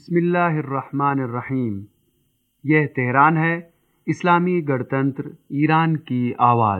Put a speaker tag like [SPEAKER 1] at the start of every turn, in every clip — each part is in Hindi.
[SPEAKER 1] बिस्मिल्लाहिर्रहमानिर्रहीम। यह तेहरान है, इस्लामी गणतंत्र ईरान की आवाज़।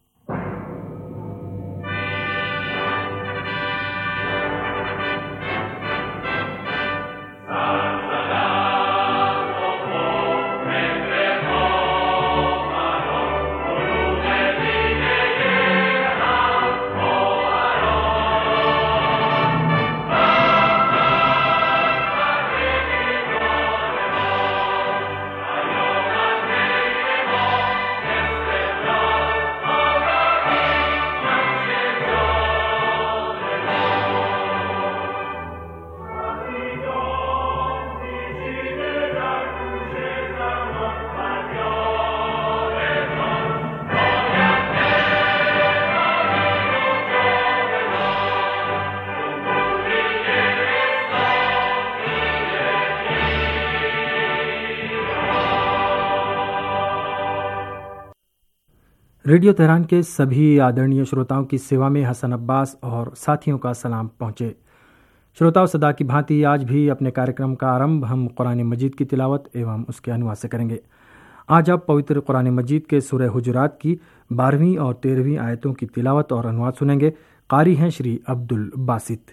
[SPEAKER 2] रेडियो तेहरान के सभी आदरणीय श्रोताओं की सेवा में हसन अब्बास और साथियों का सलाम पहुँचे। श्रोताओं, सदा की भांति आज भी अपने कार्यक्रम का आरंभ हम कुरान मजीद की तिलावत एवं उसके अनुवाद से करेंगे। आज आप पवित्र कुरान मजीद के सूरह हुजुरात की 12वीं और 13वीं आयतों की तिलावत और अनुवाद सुनेंगे। कारी हैं श्री अब्दुल बासित।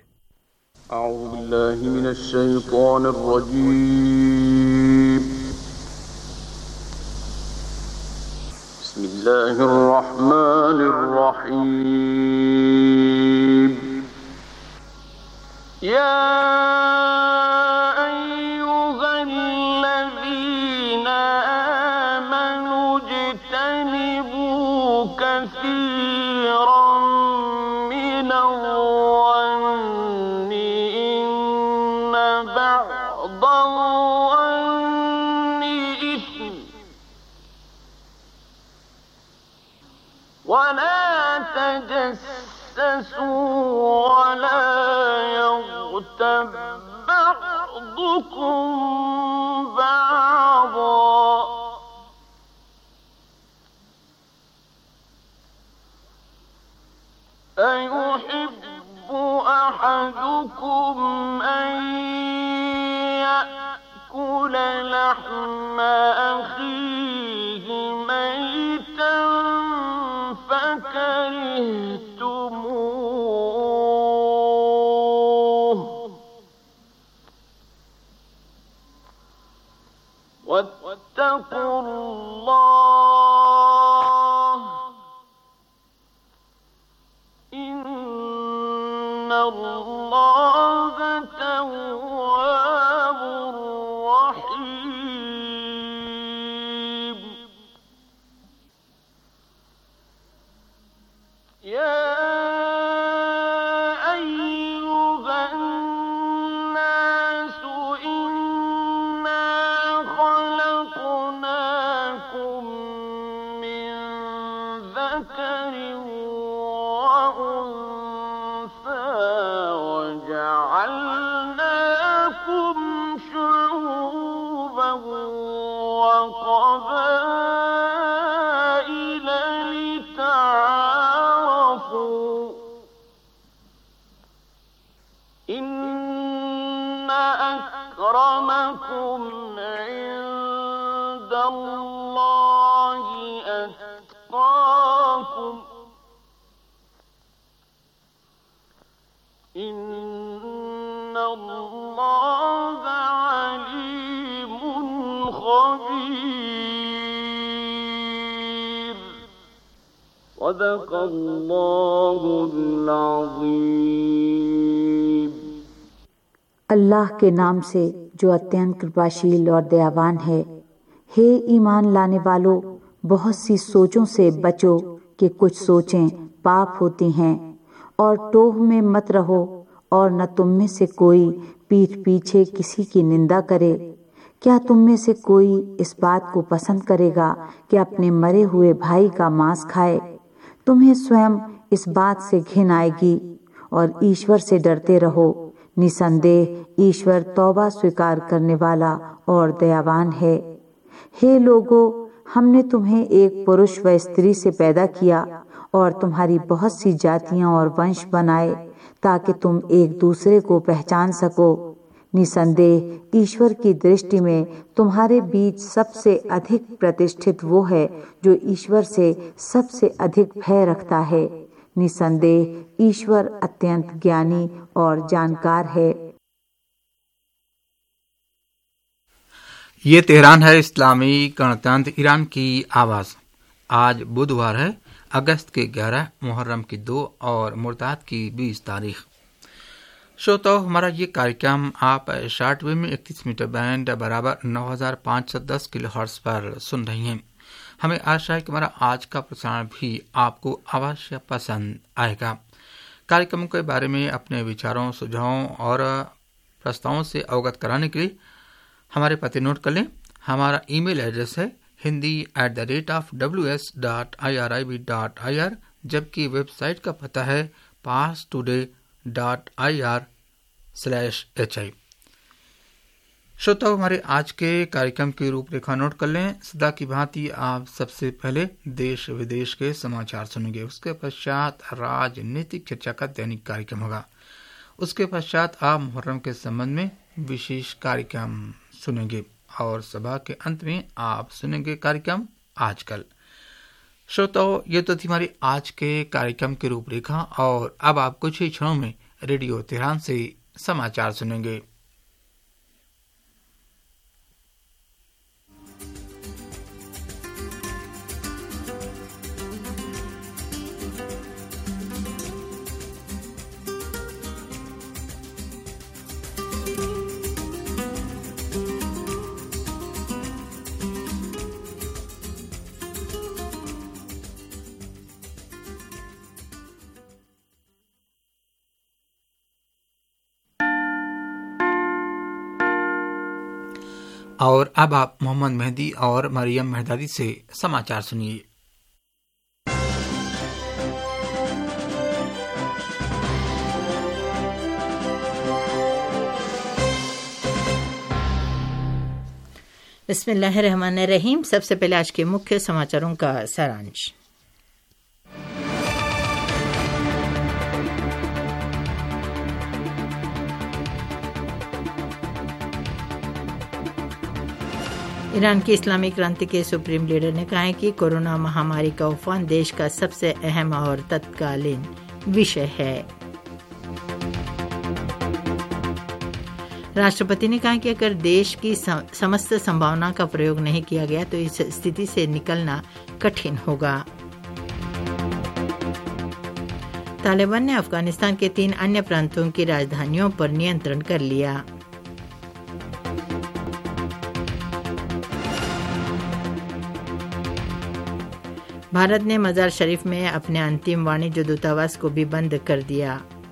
[SPEAKER 3] बिस्मिल्लाहिर्रहमानिर्रहीम। या अय्युहल्लज़ीना आमनू इज्तनिबू कसीरन मिनज़्ज़न्नि इन्न बअदज़्ज़न्नि इस्म ولا تجسسوا ولا يغتب بعضكم بعضا أيحب أحدكم أن يأكل لحم أخيه ميتا فكرهتموه واتقوا الله إن الله تواب رحيم يا أيها الناس إنا خلقناكم من ذكر وأنثى وجعلناكم شعوبا وقبائل لتعارفوا إن أكرمكم عند الله أتقاكم إن الله عليم خبير صدق الله العظيم।
[SPEAKER 4] अल्लाह के नाम से जो अत्यंत कृपाशील और दयावान है। हे ईमान लाने वालों, बहुत सी सोचों से बचो कि कुछ सोचें पाप होती हैं, और टोह में मत रहो, और न तुम में से कोई पीठ पीछे किसी की निंदा करे। क्या तुम में से कोई इस बात को पसंद करेगा कि अपने मरे हुए भाई का मांस खाए? तुम्हें स्वयं इस बात से घिन आएगी, और ईश्वर से डरते रहो। निसंदेह ईश्वर तौबा स्वीकार करने वाला और दयावान है। हे लोगो, हमने तुम्हें एक पुरुष व स्त्री से पैदा किया और तुम्हारी बहुत सी जातियां और वंश बनाए ताकि तुम एक दूसरे को पहचान सको। निसंदेह ईश्वर की दृष्टि में तुम्हारे बीच सबसे अधिक प्रतिष्ठित वो है जो ईश्वर से सबसे अधिक भय रखता है। निसंदेह ईश्वर अत्यंत ज्ञानी और जानकार है।
[SPEAKER 5] ये तेहरान है, इस्लामी गणतंत्र ईरान की आवाज़। आज बुधवार है, अगस्त के 11, मुहर्रम की 2 और मुर्ताद की 20 तारीख। श्रोताओ, हमारा ये कार्यक्रम आप शॉर्टवेव में 31 मीटर बैंड बराबर 9510 किलोहर्ट्ज़ पर सुन रही हैं। हमें आशा है कि हमारा आज का प्रसारण भी आपको अवश्य पसंद आएगा। कार्यक्रम के बारे में अपने विचारों, सुझावों और प्रस्तावों से अवगत कराने के लिए हमारे पते नोट कर लें। हमारा ईमेल एड्रेस है hindi@ws.irib.ir, जबकि वेबसाइट का पता है parstoday.ir/hi। श्रोताओ, हमारे आज के कार्यक्रम की रूपरेखा नोट कर लें। सदा की भांति आप सबसे पहले देश विदेश के समाचार सुनेंगे। उसके पश्चात राजनीतिक चर्चा का दैनिक कार्यक्रम होगा। उसके पश्चात आप मुहर्रम के संबंध में विशेष कार्यक्रम सुनेंगे और सभा के अंत में आप सुनेंगे कार्यक्रम आजकल। श्रोताओ, ये तो थी हमारी आज के कार्यक्रम की रूपरेखा और अब आप कुछ ही क्षणों में रेडियो तेहरान से समाचार सुनेंगे। और अब आप मोहम्मद मेहदी और मरियम मेहदादी से समाचार सुनिए।
[SPEAKER 6] बिस्मिल्लाहिर्रहमानिर्रहीम। सबसे पहले आज के मुख्य समाचारों का सारांश। ईरान की इस्लामी क्रांति के सुप्रीम लीडर ने कहा है कि कोरोना महामारी का उफान देश का सबसे अहम और तत्कालीन विषय है। राष्ट्रपति ने कहा कि अगर देश की समस्त संभावना का प्रयोग नहीं किया गया तो इस स्थिति से निकलना कठिन होगा। तालिबान ने अफगानिस्तान के 3 अन्य प्रांतों की राजधानियों पर नियंत्रण कर लिया। भारत ने मजार शरीफ में अपने अंतिम वाणिज्य दूतावास को भी बंद कर दिया।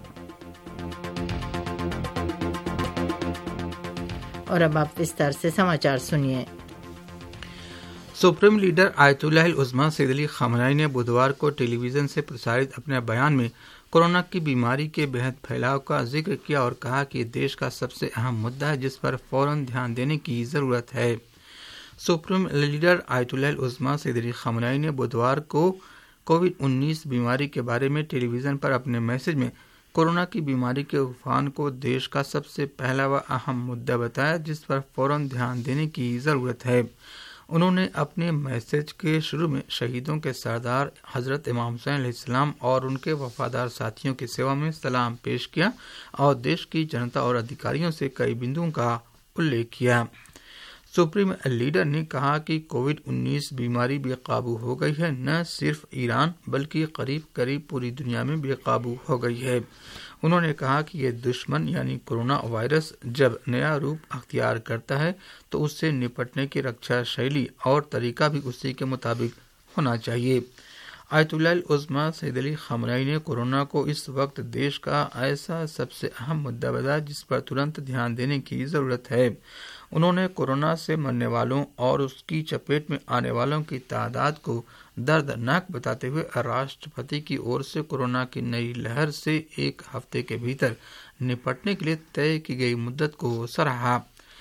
[SPEAKER 6] और अब आप विस्तार से समाचार सुनिए।
[SPEAKER 5] Supreme leader Ayatollah Uzma Sayyed Ali Khamenei ने बुधवार को टेलीविजन से प्रसारित अपने बयान में कोरोना की बीमारी के बेहद फैलाव का जिक्र किया और कहा कि देश का सबसे अहम मुद्दा है जिस पर फौरन ध्यान देने की ज़रूरत है। Supreme leader Ayatollah Uzma Sayyed Ali Khamenei ने बुधवार को कोविड-19 बीमारी के बारे में टेलीविज़न पर अपने मैसेज में कोरोना की बीमारी के उफान को देश का सबसे पहला व अहम मुद्दा बताया जिस पर फौरन ध्यान देने की ज़रूरत है। उन्होंने अपने मैसेज के शुरू में शहीदों के सरदार हज़रत इमाम हुसैन अलैहिस्सलाम और उनके वफादार साथियों की सेवा में सलाम पेश किया और देश की जनता और अधिकारियों से कई बिंदुओं का उल्लेख किया। सुप्रीम लीडर ने कहा कि कोविड-19 बीमारी बेकाबू हो गई है, न सिर्फ ईरान बल्कि करीब करीब पूरी दुनिया में बेकाबू हो गई है। उन्होंने कहा कि ये दुश्मन यानी कोरोना वायरस जब नया रूप अख्तियार करता है तो उससे निपटने की रक्षा शैली और तरीका भी उसी के मुताबिक होना चाहिए। Ayatollah Uzma Sayyed Ali Khamenei ने कोरोना को इस वक्त देश का ऐसा सबसे अहम मुद्दा बताया जिस पर तुरंत ध्यान देने की ज़रूरत है। उन्होंने कोरोना से मरने वालों और उसकी चपेट में आने वालों की तादाद को दर्दनाक बताते हुए राष्ट्रपति की ओर से कोरोना की नई लहर से 1 हफ्ते के भीतर निपटने के लिए तय की गई मुद्दत को सराहा।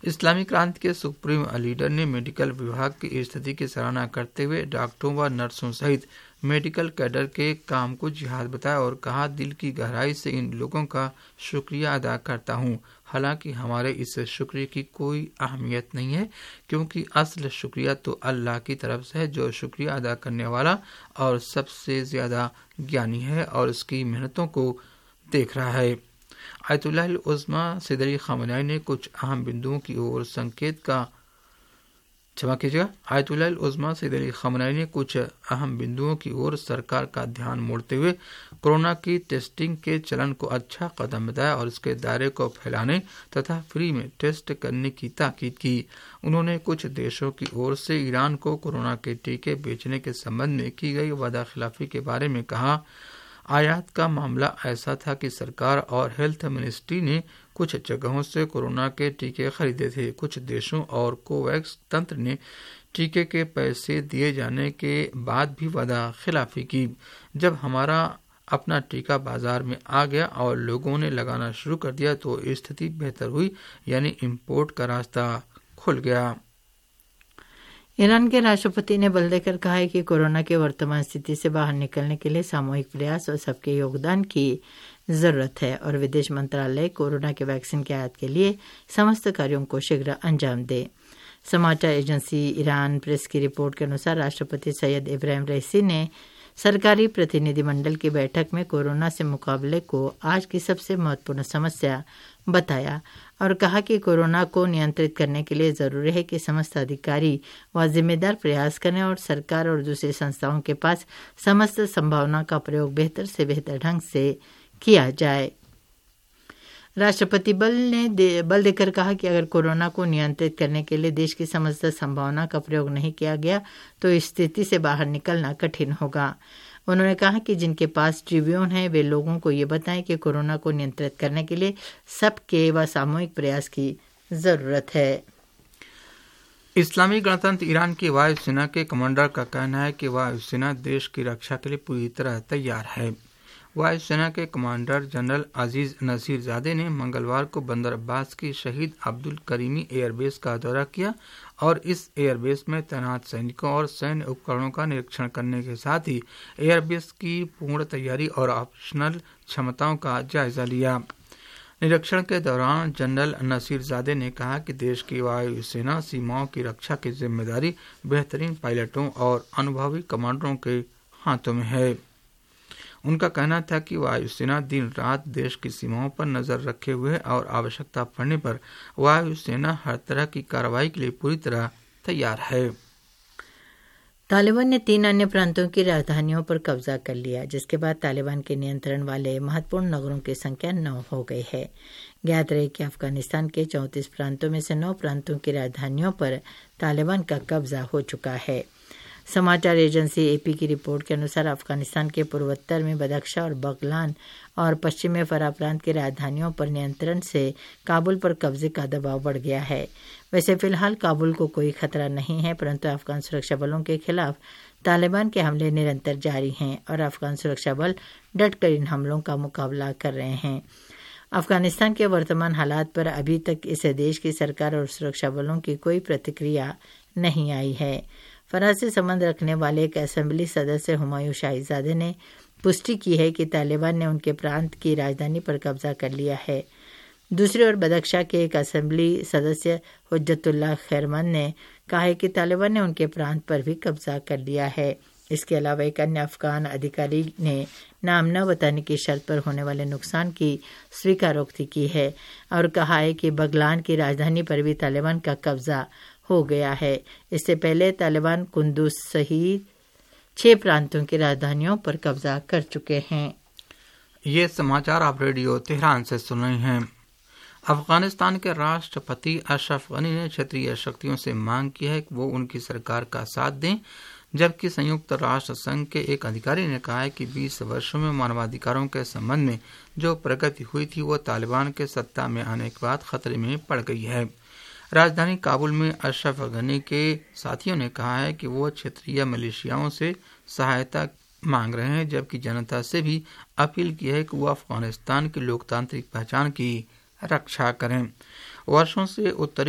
[SPEAKER 5] इस्लामी क्रांति के सुप्रीम लीडर ने मेडिकल विभाग की स्थिति की सराहना करते हुए डॉक्टरों व नर्सों सहित मेडिकल कैडर के काम को जिहाद बताया और कहा, दिल की गहराई से इन लोगों का शुक्रिया अदा करता हूँ। हालांकि हमारे इस शुक्रिया की कोई अहमियत नहीं है, क्योंकि असल शुक्रिया तो अल्लाह की तरफ से है, जो शुक्रिया अदा करने वाला और सबसे ज्यादा ज्ञानी है और उसकी मेहनतों को देख रहा है। Ayatollah Uzma Sayyed Ali Khamenei ने कुछ अहम बिंदुओं की ओर Ayatollah Uzma Sayyed Ali Khamenei ने कुछ अहम बिंदुओं की ओर सरकार का ध्यान मोड़ते हुए कोरोना की टेस्टिंग के चलन को अच्छा कदम बताया और इसके दायरे को फैलाने तथा फ्री में टेस्ट करने की ताकीद की। उन्होंने कुछ देशों की ओर से ईरान को कोरोना के टीके बेचने के संबंध में की गई वादा खिलाफी के बारे में कहा, आयात का मामला ऐसा था कि सरकार और हेल्थ मिनिस्ट्री ने कुछ जगहों से कोरोना के टीके खरीदे थे। कुछ देशों और कोवैक्स तंत्र ने टीके के पैसे दिए जाने के बाद भी वादा खिलाफी की। जब हमारा अपना टीका बाजार में आ गया और लोगों ने लगाना शुरू कर दिया तो स्थिति बेहतर हुई, यानी इम्पोर्ट का रास्ता खुल गया।
[SPEAKER 6] ईरान के राष्ट्रपति ने बल देकर कहा है कि कोरोना के वर्तमान स्थिति से बाहर निकलने के लिए सामूहिक प्रयास और सबके योगदान की जरूरत है और विदेश मंत्रालय कोरोना के वैक्सीन के आयात के लिए समस्त कार्यों को शीघ्र अंजाम दे। समाचार एजेंसी ईरान प्रेस की रिपोर्ट के अनुसार राष्ट्रपति सैयद इब्राहिम रईसी ने सरकारी प्रतिनिधिमंडल की बैठक में कोरोना से मुकाबले को आज की सबसे महत्वपूर्ण समस्या बताया और कहा कि कोरोना को नियंत्रित करने के लिए जरूरी है कि समस्त अधिकारी व जिम्मेदार प्रयास करें और सरकार और दूसरी संस्थाओं के पास समस्त संभावना का प्रयोग बेहतर से बेहतर ढंग से किया जाए। राष्ट्रपति बल देकर कहा कि अगर कोरोना को नियंत्रित करने के लिए देश की समस्त संभावना का प्रयोग नहीं किया गया तो इस स्थिति से बाहर निकलना कठिन होगा। उन्होंने कहा कि जिनके पास ट्रिब्यून है वे लोगों को ये बताएं कि कोरोना को नियंत्रित करने के लिए सबके व सामूहिक प्रयास की जरूरत है।
[SPEAKER 5] इस्लामी गणतंत्र ईरान की वायुसेना के कमांडर का कहना है कि वायुसेना देश की रक्षा के लिए पूरी तरह तैयार है। वायुसेना के कमांडर जनरल अजीज नसीरजादे ने मंगलवार को बंदर अब्बास की शहीद अब्दुल करीमी एयरबेस का दौरा किया और इस एयरबेस में तैनात सैनिकों और सैन्य उपकरणों का निरीक्षण करने के साथ ही एयरबेस की पूर्ण तैयारी और ऑपरेशनल क्षमताओं का जायजा लिया। निरीक्षण के दौरान जनरल नसीरजादे ने कहा कि देश की वायुसेना सीमाओं की रक्षा की जिम्मेदारी बेहतरीन पायलटों और अनुभवी कमांडरों के हाथों में है। उनका कहना था कि वायुसेना दिन रात देश की सीमाओं पर नजर रखे हुए और आवश्यकता पड़ने पर वायुसेना हर तरह की कार्रवाई के लिए पूरी तरह तैयार है।
[SPEAKER 6] तालिबान ने 3 अन्य प्रांतों की राजधानियों पर कब्जा कर लिया, जिसके बाद तालिबान के नियंत्रण वाले महत्वपूर्ण नगरों की संख्या 9 हो गई है। ज्ञात रहे कि अफगानिस्तान के 34 प्रांतों में से 9 प्रांतों की राजधानियों पर तालिबान का कब्जा हो चुका है। समाचार एजेंसी एपी की रिपोर्ट के अनुसार अफगानिस्तान के पूर्वोत्तर में बदख्शा और बगलान और पश्चिम में फराह प्रांत की राजधानियों पर नियंत्रण से काबुल पर कब्जे का दबाव बढ़ गया है। वैसे फिलहाल काबुल को कोई खतरा नहीं है, परंतु अफगान सुरक्षा बलों के खिलाफ तालिबान के हमले निरंतर जारी हैं और अफगान सुरक्षा बल डटकर इन हमलों का मुकाबला कर रहे हैं। अफगानिस्तान के वर्तमान हालात पर अभी तक इस देश की सरकार और सुरक्षा बलों की कोई प्रतिक्रिया नहीं आई है। फराह से संबंध रखने वाले एक असेंबली सदस्य हुमायूं शाहीजादे ने पुष्टि की है कि तालिबान ने उनके प्रांत की राजधानी पर कब्जा कर लिया है। दूसरी ओर बदख्शा के एक असेंबली सदस्य हुज्जतुल्लाह खैरमन ने कहा है कि तालिबान ने उनके प्रांत पर भी कब्जा कर लिया है। इसके अलावा एक अन्य अफगान अधिकारी ने नाम न बताने की शर्त पर होने वाले नुकसान की स्वीकारोक्ति की है और कहा है कि बगलान की राजधानी पर भी तालिबान का कब्जा हो गया है। इससे पहले तालिबान कुंदुज सहित 6 प्रांतों की राजधानियों पर कब्जा कर चुके हैं।
[SPEAKER 5] ये समाचार आप रेडियो तेहरान से सुन रहे हैं। अफगानिस्तान के राष्ट्रपति अशरफ गनी ने क्षेत्रीय शक्तियों से मांग की है कि वो उनकी सरकार का साथ दें, जबकि संयुक्त राष्ट्र संघ के एक अधिकारी ने कहा है कि 20 वर्षों में मानवाधिकारों के संबंध में जो प्रगति हुई थी वो तालिबान के सत्ता में आने के बाद खतरे में पड़ गई है। राजधानी काबुल में अशरफ गनी के साथियों ने कहा है कि वो क्षेत्रीय मिलिशियाओं से सहायता मांग रहे हैं, जबकि जनता से भी अपील की है कि वो अफगानिस्तान की लोकतांत्रिक पहचान की रक्षा करें। वर्षों से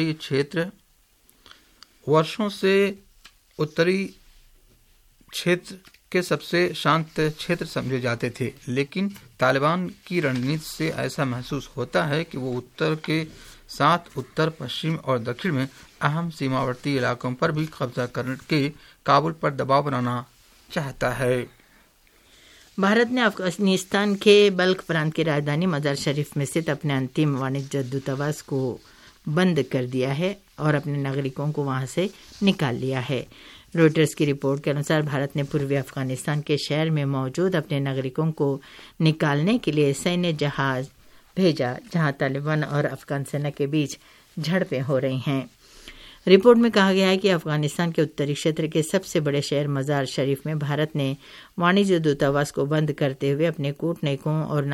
[SPEAKER 5] उत्तरी क्षेत्र के सबसे शांत क्षेत्र समझे जाते थे, लेकिन तालिबान की रणनीति से ऐसा महसूस होता है कि वो उत्तर के साथ उत्तर, पश्चिम और दक्षिण में अहम सीमावर्ती इलाकों पर भी कब्जा करके काबुल पर दबाव बनाना चाहता है।
[SPEAKER 6] भारत ने अफगानिस्तान के बल्ख प्रांत की राजधानी मजार शरीफ में स्थित अपने अंतिम वाणिज्य दूतावास को बंद कर दिया है और अपने नागरिकों को वहां से निकाल लिया है। रॉयटर्स की रिपोर्ट के अनुसार भारत ने पूर्वी अफगानिस्तान के शहर में मौजूद अपने नागरिकों को निकालने के लिए सैन्य जहाज भेजा, जहां तालिबान और अफगान सेना के बीच झड़पें हो रही हैं। रिपोर्ट में कहा गया है कि अफगानिस्तान के उत्तरी क्षेत्र के सबसे बड़े शहर मजार शरीफ में भारत ने वाणिज्य दूतावास को बंद करते हुए अपने कूटनीतिकों और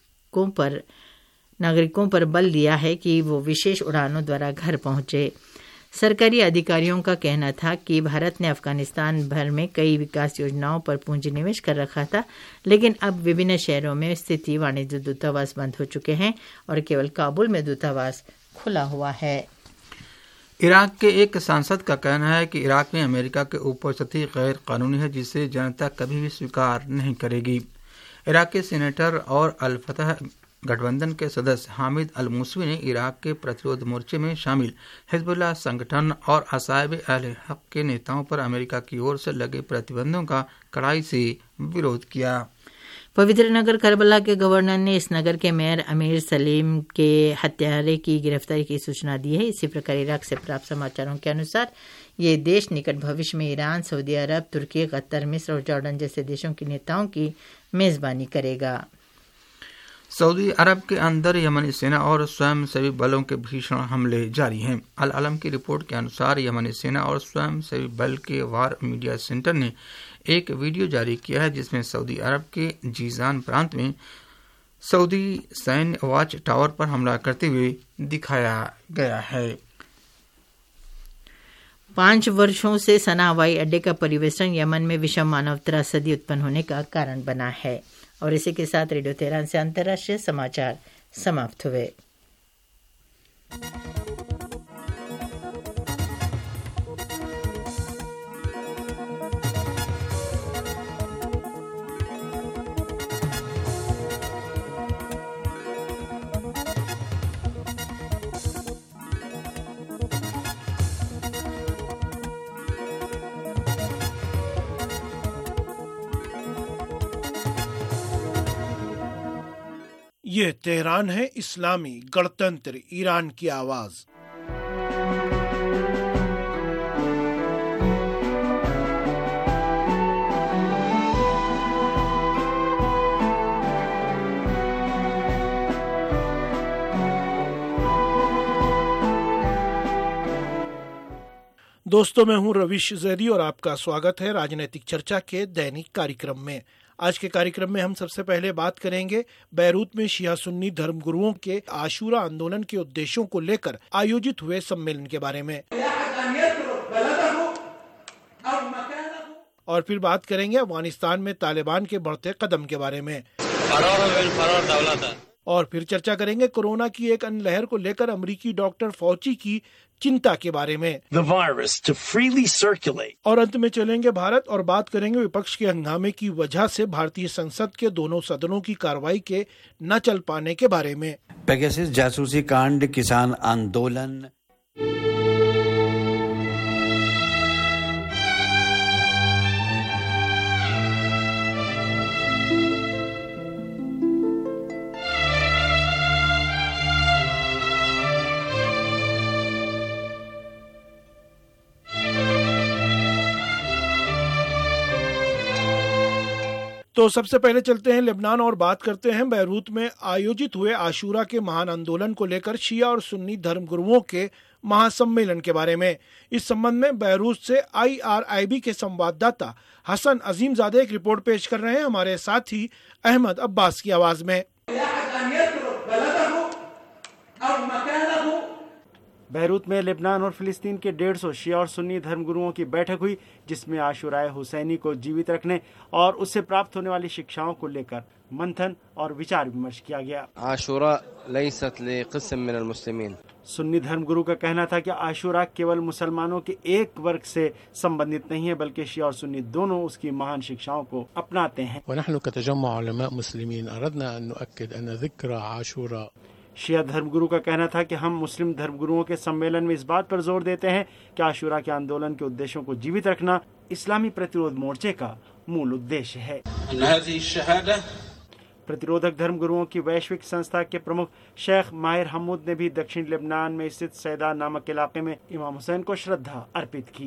[SPEAKER 6] नागरिकों पर बल दिया है कि वो विशेष उड़ानों द्वारा घर पहुंचे। सरकारी अधिकारियों का कहना था कि भारत ने अफगानिस्तान भर में कई विकास योजनाओं पर पूंजी निवेश कर रखा था, लेकिन अब विभिन्न शहरों में स्थित वाणिज्य दूतावास बंद हो चुके हैं और केवल काबुल में दूतावास खुला हुआ है।
[SPEAKER 5] इराक के एक सांसद का कहना है कि इराक में अमेरिका की उपस्थिति गैर कानूनी है, जिसे जनता कभी भी स्वीकार नहीं करेगी। इराक के सीनेटर और अल फतह गठबंधन के सदस्य हामिद अल मूसवी ने इराक के प्रतिरोध मोर्चे में शामिल हिजबुल्लाह संगठन और असाइब अहल हक के नेताओं पर अमेरिका की ओर से लगे प्रतिबंधों का कड़ाई से विरोध किया।
[SPEAKER 6] पवित्र नगर करबला के गवर्नर ने इस नगर के मेयर अमीर सलीम के हत्यारे की गिरफ्तारी की सूचना दी है। इसी प्रकार इराक से प्राप्त समाचारों के अनुसार ये देश निकट भविष्य में ईरान, सऊदी अरब, तुर्की, कतर, मिस्र और जॉर्डन जैसे देशों के नेताओं की मेजबानी करेगा।
[SPEAKER 5] सऊदी अरब के अंदर यमनी सेना और स्वयंसेवी बलों के भीषण हमले जारी हैं। अल अलम की रिपोर्ट के अनुसार यमनी सेना और स्वयंसेवी बल के वार मीडिया सेंटर ने एक वीडियो जारी किया है, जिसमें सऊदी अरब के जीजान प्रांत में सऊदी सैन्य वॉच टावर पर हमला करते हुए दिखाया गया है।
[SPEAKER 6] 5 वर्षों से सना हवाई अड्डे का परिवेशन यमन में विषम मानव त्रासदी उत्पन्न होने का कारण बना है। और इसी के साथ रेडियो तेहरान से अंतर्राष्ट्रीय समाचार समाप्त हुए।
[SPEAKER 7] ये तेहरान है, इस्लामी गणतंत्र ईरान की आवाज। दोस्तों, मैं हूं रविश जैदी और आपका स्वागत है राजनीतिक चर्चा के दैनिक कार्यक्रम में। आज के कार्यक्रम में हम सबसे पहले बात करेंगे बैरूत में शिया सुन्नी धर्मगुरुओं के आशूरा आंदोलन के उद्देश्यों को लेकर आयोजित हुए सम्मेलन के बारे में, और फिर बात करेंगे अफगानिस्तान में तालिबान के बढ़ते कदम के बारे में, और फिर चर्चा करेंगे कोरोना की एक अन्य लहर को लेकर अमेरिकी डॉक्टर फौची की चिंता के बारे में, और अंत में चलेंगे भारत और बात करेंगे विपक्ष के हंगामे की वजह से भारतीय संसद के दोनों सदनों की कार्रवाई के न चल पाने के बारे में।
[SPEAKER 8] पेगासस जासूसी कांड, किसान आंदोलन,
[SPEAKER 7] तो सबसे पहले चलते हैं लेबनान और बात करते हैं बैरूत में आयोजित हुए आशूरा के महान आंदोलन को लेकर शिया और सुन्नी धर्मगुरुओं के महासम्मेलन के बारे में। इस संबंध में बैरूत से IRIB के संवाददाता हसन अजीमजादे एक रिपोर्ट पेश कर रहे हैं हमारे साथी अहमद अब्बास की आवाज में।
[SPEAKER 9] बैरूत में लेबनान और फिलिस्तीन के 150 शिया और सुन्नी धर्मगुरुओं की बैठक हुई, जिसमें आशुराए हुसैनी को जीवित रखने और उससे प्राप्त होने वाली शिक्षाओं को लेकर मंथन और विचार विमर्श किया गया।
[SPEAKER 10] आशुरा लैसत लिक़िस्म मिनल मुस्लिमीन।
[SPEAKER 9] सुन्नी धर्मगुरु का कहना था कि आशुरा केवल मुसलमानों के एक वर्ग से संबंधित नहीं है, बल्कि शिया और सुन्नी दोनों उसकी महान शिक्षाओं को अपनाते हैं।
[SPEAKER 11] ونحن كتجمع علماء مسلمين أردنا أن نؤكد أن ذكرى عاشوراء।
[SPEAKER 9] शिया धर्मगुरु का कहना था कि हम मुस्लिम धर्मगुरुओं के सम्मेलन में इस बात पर जोर देते हैं कि आशुरा के आंदोलन के उद्देश्यों को जीवित रखना इस्लामी प्रतिरोध मोर्चे का मूल उद्देश्य है। प्रतिरोधक धर्मगुरुओं की वैश्विक संस्था के प्रमुख शेख माहिर हमूद ने भी दक्षिण लेबनान में स्थित सैदा नामक इलाके में इमाम हुसैन को श्रद्धा अर्पित की।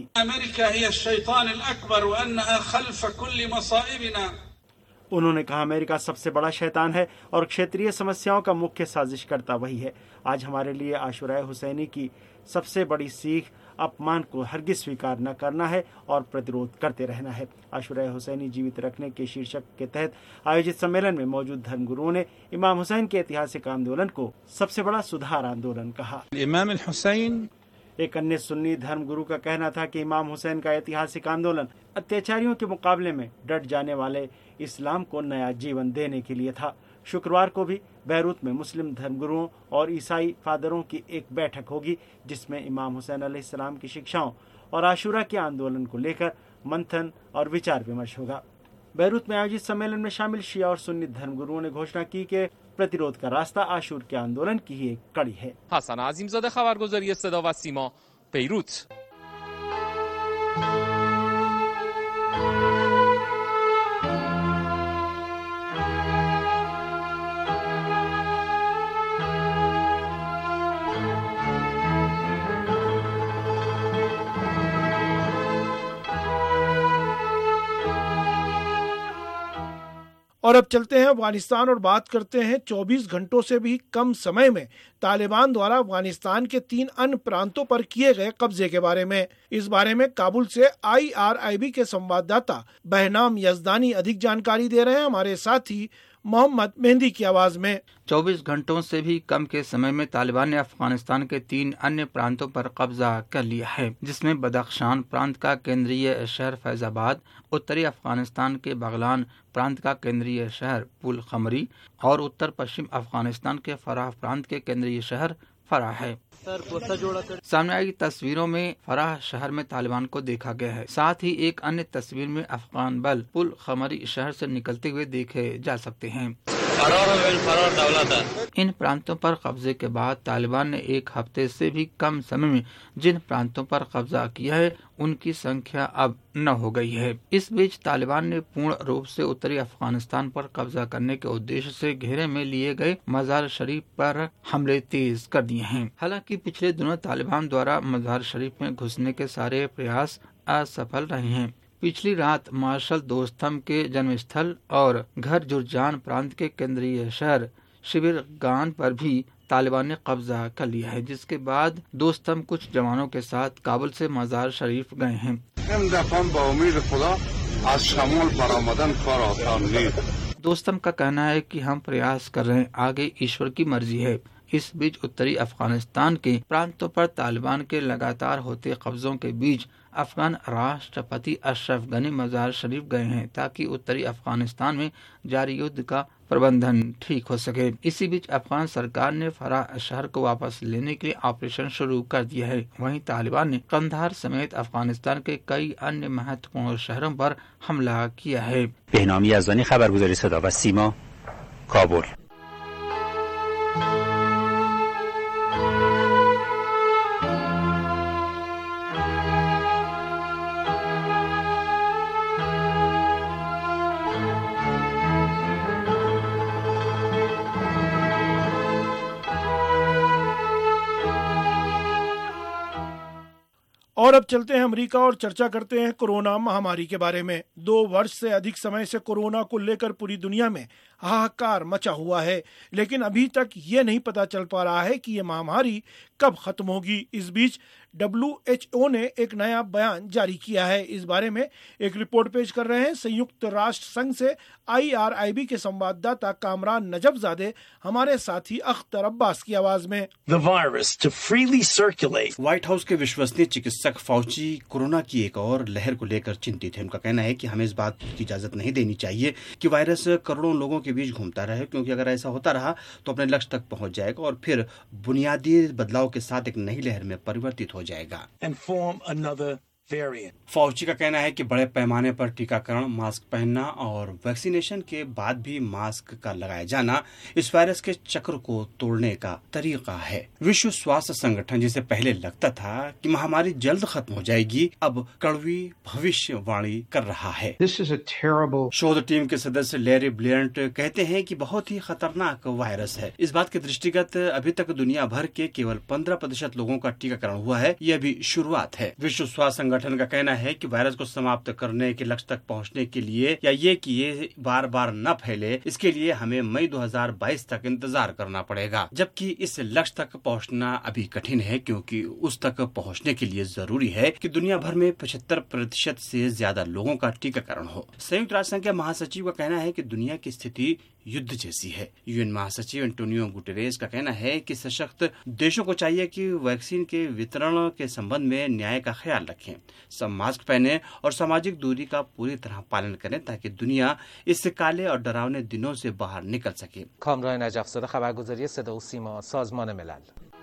[SPEAKER 9] उन्होंने कहा, अमेरिका सबसे बड़ा शैतान है और क्षेत्रीय समस्याओं का मुख्य साजिशकर्ता वही है। आज हमारे लिए आशुराए हुसैनी की सबसे बड़ी सीख अपमान को हरगिज स्वीकार न करना है और प्रतिरोध करते रहना है। आशुराए हुसैनी जीवित रखने के शीर्षक के तहत आयोजित सम्मेलन में मौजूद धर्मगुरुओं ने इमाम हुसैन के ऐतिहासिक आंदोलन को सबसे बड़ा सुधार आंदोलन कहा।
[SPEAKER 12] इमाम हुसैन
[SPEAKER 9] एक अन्य सुन्नी धर्मगुरु का कहना था कि इमाम हुसैन का ऐतिहासिक आंदोलन अत्याचारियों के मुकाबले में डट जाने वाले इस्लाम को नया जीवन देने के लिए था। शुक्रवार को भी बैरूत में मुस्लिम धर्मगुरुओं और ईसाई फादरों की एक बैठक होगी, जिसमें इमाम हुसैन अलैहिस्सलाम की शिक्षाओं और आशुरा के आंदोलन को लेकर मंथन और विचार विमर्श होगा। बैरूत में आयोजित सम्मेलन में शामिल शिया और सुन्नी धर्मगुरुओं ने घोषणा की कि प्रतिरोध का रास्ता आशूर के आंदोलन की ही एक कड़ी है।
[SPEAKER 13] हसन आजिमजादे, खबरगुजारी सदा व सीमा, बैरूत।
[SPEAKER 7] और अब चलते हैं अफगानिस्तान और बात करते हैं 24 घंटों से भी कम समय में तालिबान द्वारा अफगानिस्तान के 3 अन्य प्रांतों पर किए गए कब्जे के बारे में। इस बारे में काबुल से IRIB के संवाददाता बहनाम यजदानी अधिक जानकारी दे रहे हैं हमारे साथी मोहम्मद मेहंदी की आवाज में।
[SPEAKER 5] 24 घंटों से भी कम के समय में तालिबान ने अफगानिस्तान के 3 अन्य प्रांतों पर कब्जा कर लिया है, जिसमें बदख्शान प्रांत का केंद्रीय शहर फैजाबाद, उत्तरी अफगानिस्तान के बगलान प्रांत का केंद्रीय शहर पुल खमरी और उत्तर पश्चिम अफगानिस्तान के फराह प्रांत के केंद्रीय शहर फराह है। सामने आई तस्वीरों में फराह शहर में तालिबान को देखा गया है। साथ ही एक अन्य तस्वीर में अफगान बल पुल खमरी शहर से निकलते हुए देखे जा सकते हैं। इन प्रांतों पर कब्जे के बाद तालिबान ने एक हफ्ते से भी कम समय में जिन प्रांतों पर कब्जा किया है उनकी संख्या अब 9 हो गई है। इस बीच तालिबान ने पूर्ण रूप से उत्तरी अफगानिस्तान पर कब्जा करने के उद्देश्य से घेरे में लिए गए मजार शरीफ पर हमले तेज कर दिए हैं। हालांकि पिछले दिनों तालिबान द्वारा मजार शरीफ में घुसने के सारे प्रयास असफल रहे हैं। पिछली रात मार्शल दोस्तम के जन्मस्थल और घर जुरजान प्रांत के केंद्रीय शहर शिबिरगान पर भी तालिबान ने कब्जा कर लिया है, जिसके बाद दोस्तम कुछ जवानों के साथ काबुल से मजार शरीफ गए हैं। दोस्तम का कहना है कि हम प्रयास कर रहे हैं, आगे ईश्वर की मर्जी है। इस बीच उत्तरी अफगानिस्तान के प्रांतों पर तालिबान के लगातार होते कब्जों के बीच अफगान राष्ट्रपति अशरफ गनी मजार शरीफ गए हैं, ताकि उत्तरी अफगानिस्तान में जारी युद्ध का प्रबंधन ठीक हो सके। इसी बीच अफगान सरकार ने फराह शहर को वापस लेने के लिए ऑपरेशन शुरू कर दिया है। वहीं तालिबान ने कंधार समेत अफगानिस्तान के कई अन्य महत्वपूर्ण शहरों पर हमला किया है।
[SPEAKER 14] बहनाम यजदानी, खबरगुजारी सदा व सीमा, काबुल।
[SPEAKER 7] और अब चलते हैं अमेरिका और चर्चा करते हैं कोरोना महामारी के बारे में। 2 वर्ष से अधिक समय से कोरोना को लेकर पूरी दुनिया में हाहाकार मचा हुआ है, लेकिन अभी तक ये नहीं पता चल पा रहा है कि ये महामारी कब खत्म होगी। इस बीच WHO ने एक नया बयान जारी किया है। इस बारे में एक रिपोर्ट पेश कर रहे हैं संयुक्त राष्ट्र संघ से IRIB के संवाददाता कामरान नजफजादे हमारे साथी अख्तर अब्बास की आवाज में।
[SPEAKER 9] व्हाइट हाउस के विश्वसनीय चिकित्सक फाउची कोरोना की एक और लहर को लेकर चिंतित है। उनका कहना है कि हमें इस बात की इजाजत नहीं देनी चाहिए कि वायरस करोड़ों लोगों के बीच घूमता रहे, क्योंकि अगर ऐसा होता रहा तो अपने लक्ष्य तक पहुंच जाएगा और फिर बुनियादी बदलाव के साथ एक नई लहर में परिवर्तित हो जाएगा। फाउची का कहना है कि बड़े पैमाने पर टीकाकरण, मास्क पहनना और वैक्सीनेशन के बाद भी मास्क का लगाया जाना इस वायरस के चक्र को तोड़ने का तरीका है। विश्व स्वास्थ्य संगठन, जिसे पहले लगता था कि महामारी जल्द खत्म हो जाएगी, अब कड़वी भविष्यवाणी कर रहा है। शोध टीम के सदस्य लैरी ब्लेंट कहते हैं कि बहुत ही खतरनाक वायरस है। इस बात के दृष्टिगत अभी तक दुनिया भर के केवल 15% लोगों का टीकाकरण हुआ है। यह भी शुरुआत है। विश्व स्वास्थ्य संगठन का कहना है कि वायरस को समाप्त करने के लक्ष्य तक पहुंचने के लिए या ये कि ये बार बार न फैले, इसके लिए हमें मई 2022 तक इंतजार करना पड़ेगा। जबकि इस लक्ष्य तक पहुंचना अभी कठिन है, क्योंकि उस तक पहुंचने के लिए जरूरी है कि दुनिया भर में 75% से ज्यादा लोगों का टीकाकरण हो। संयुक्त राष्ट्र संघ के महासचिव का कहना है कि दुनिया की स्थिति युद्ध जैसी है। यूएन महासचिव एंटोनियो गुटेरेस का कहना है कि सशक्त देशों को चाहिए कि वैक्सीन के वितरण के संबंध में न्याय का ख्याल रखें, सब मास्क पहने और सामाजिक दूरी का पूरी तरह पालन करें, ताकि दुनिया इस काले और डरावने दिनों से बाहर निकल सके।
[SPEAKER 10] कामरान नजफजादे, खबरगुजारी सदा व सीमा, साज़मान मिलल।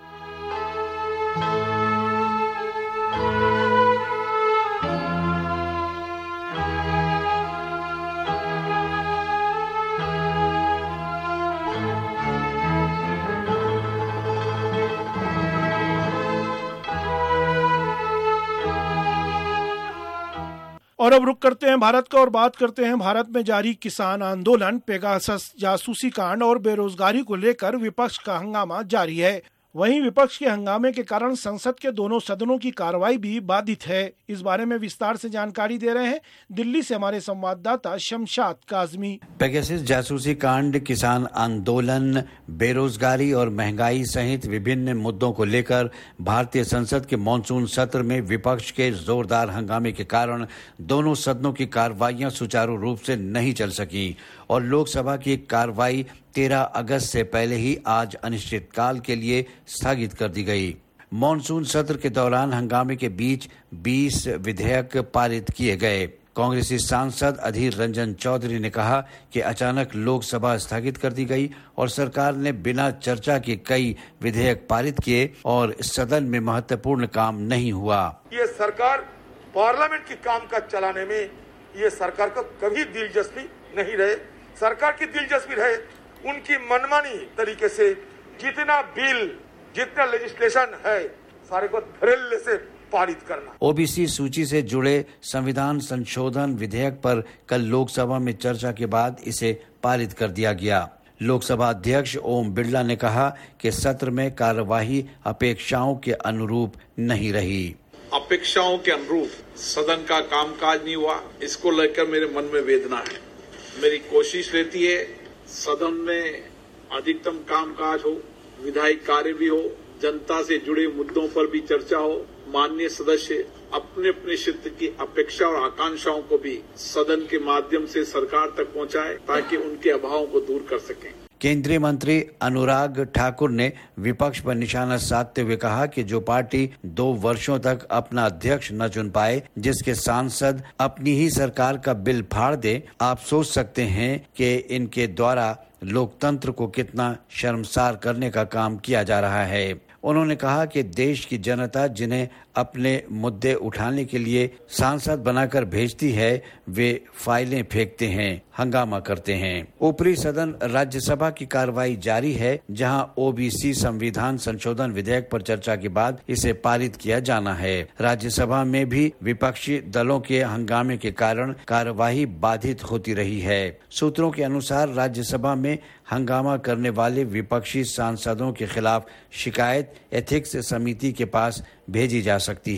[SPEAKER 7] और अब रुक करते हैं भारत का और बात करते हैं भारत में जारी किसान आंदोलन, पेगासस जासूसी कांड और बेरोजगारी को लेकर विपक्ष का हंगामा जारी है। वहीं विपक्ष के हंगामे के कारण संसद के दोनों सदनों की कार्रवाई भी बाधित है। इस बारे में विस्तार से जानकारी दे रहे हैं दिल्ली से हमारे संवाददाता शमशाद काजमी।
[SPEAKER 8] पेगासस जासूसी कांड, किसान आंदोलन, बेरोजगारी और महंगाई सहित विभिन्न मुद्दों को लेकर भारतीय संसद के मॉनसून सत्र में विपक्ष के जोरदार हंगामे के कारण दोनों सदनों की कार्रवाइयां सुचारू रूप से नहीं चल सकी और लोकसभा की कार्रवाई 13 अगस्त से पहले ही आज अनिश्चितकाल के लिए स्थगित कर दी गई। मॉनसून सत्र के दौरान हंगामे के बीच 20 विधेयक पारित किए गए। कांग्रेसी सांसद अधीर रंजन चौधरी ने कहा कि अचानक लोकसभा स्थगित कर दी गई और सरकार ने बिना चर्चा के कई विधेयक पारित किए और सदन में महत्वपूर्ण काम नहीं हुआ।
[SPEAKER 12] ये सरकार पार्लियामेंट की काम काज चलाने में ये सरकार को कभी दिलचस्पी नहीं रहे। सरकार की दिलचस्पी रहे उनकी मनमानी तरीके से जितना बिल, जितना लेजिस्लेशन है, सारे को धड़ल्ले से पारित करना। ओबीसी
[SPEAKER 8] सूची से जुड़े संविधान संशोधन विधेयक पर कल लोकसभा में चर्चा के बाद इसे पारित कर दिया गया। लोकसभा अध्यक्ष ओम बिरला ने कहा कि सत्र में कार्यवाही अपेक्षाओं के अनुरूप नहीं रही।
[SPEAKER 15] अपेक्षाओं के अनुरूप सदन का कामकाज नहीं हुआ, इसको लेकर मेरे मन में वेदना है। मेरी कोशिश रहती है सदन में अधिकतम कामकाज हो, विधायी कार्य भी हो, जनता से जुड़े मुद्दों पर भी चर्चा हो, माननीय सदस्य अपने अपने क्षेत्र की अपेक्षा और आकांक्षाओं को भी सदन के माध्यम से सरकार तक पहुंचाए ताकि उनके अभावों को दूर कर सकें।
[SPEAKER 8] केंद्रीय मंत्री अनुराग ठाकुर ने विपक्ष पर निशाना साधते हुए कहा कि जो पार्टी 2 वर्षों तक अपना अध्यक्ष न चुन पाए, जिसके सांसद अपनी ही सरकार का बिल फाड़ दे, आप सोच सकते हैं कि इनके द्वारा लोकतंत्र को कितना शर्मसार करने का काम किया जा रहा है। उन्होंने कहा कि देश की जनता जिन्हें अपने मुद्दे उठाने के लिए सांसद बनाकर भेजती है, वे फाइलें फेंकते हैं, हंगामा करते हैं। ऊपरी सदन राज्यसभा की कार्रवाई जारी है, जहां ओबीसी संविधान संशोधन विधेयक पर चर्चा के बाद इसे पारित किया जाना है। राज्यसभा में भी विपक्षी दलों के हंगामे के कारण कार्यवाही बाधित होती रही है। सूत्रों के अनुसार राज्यसभा में हंगामा करने वाले विपक्षी सांसदों के खिलाफ शिकायत एथिक्स समिति के पास भेजी जा सकती है।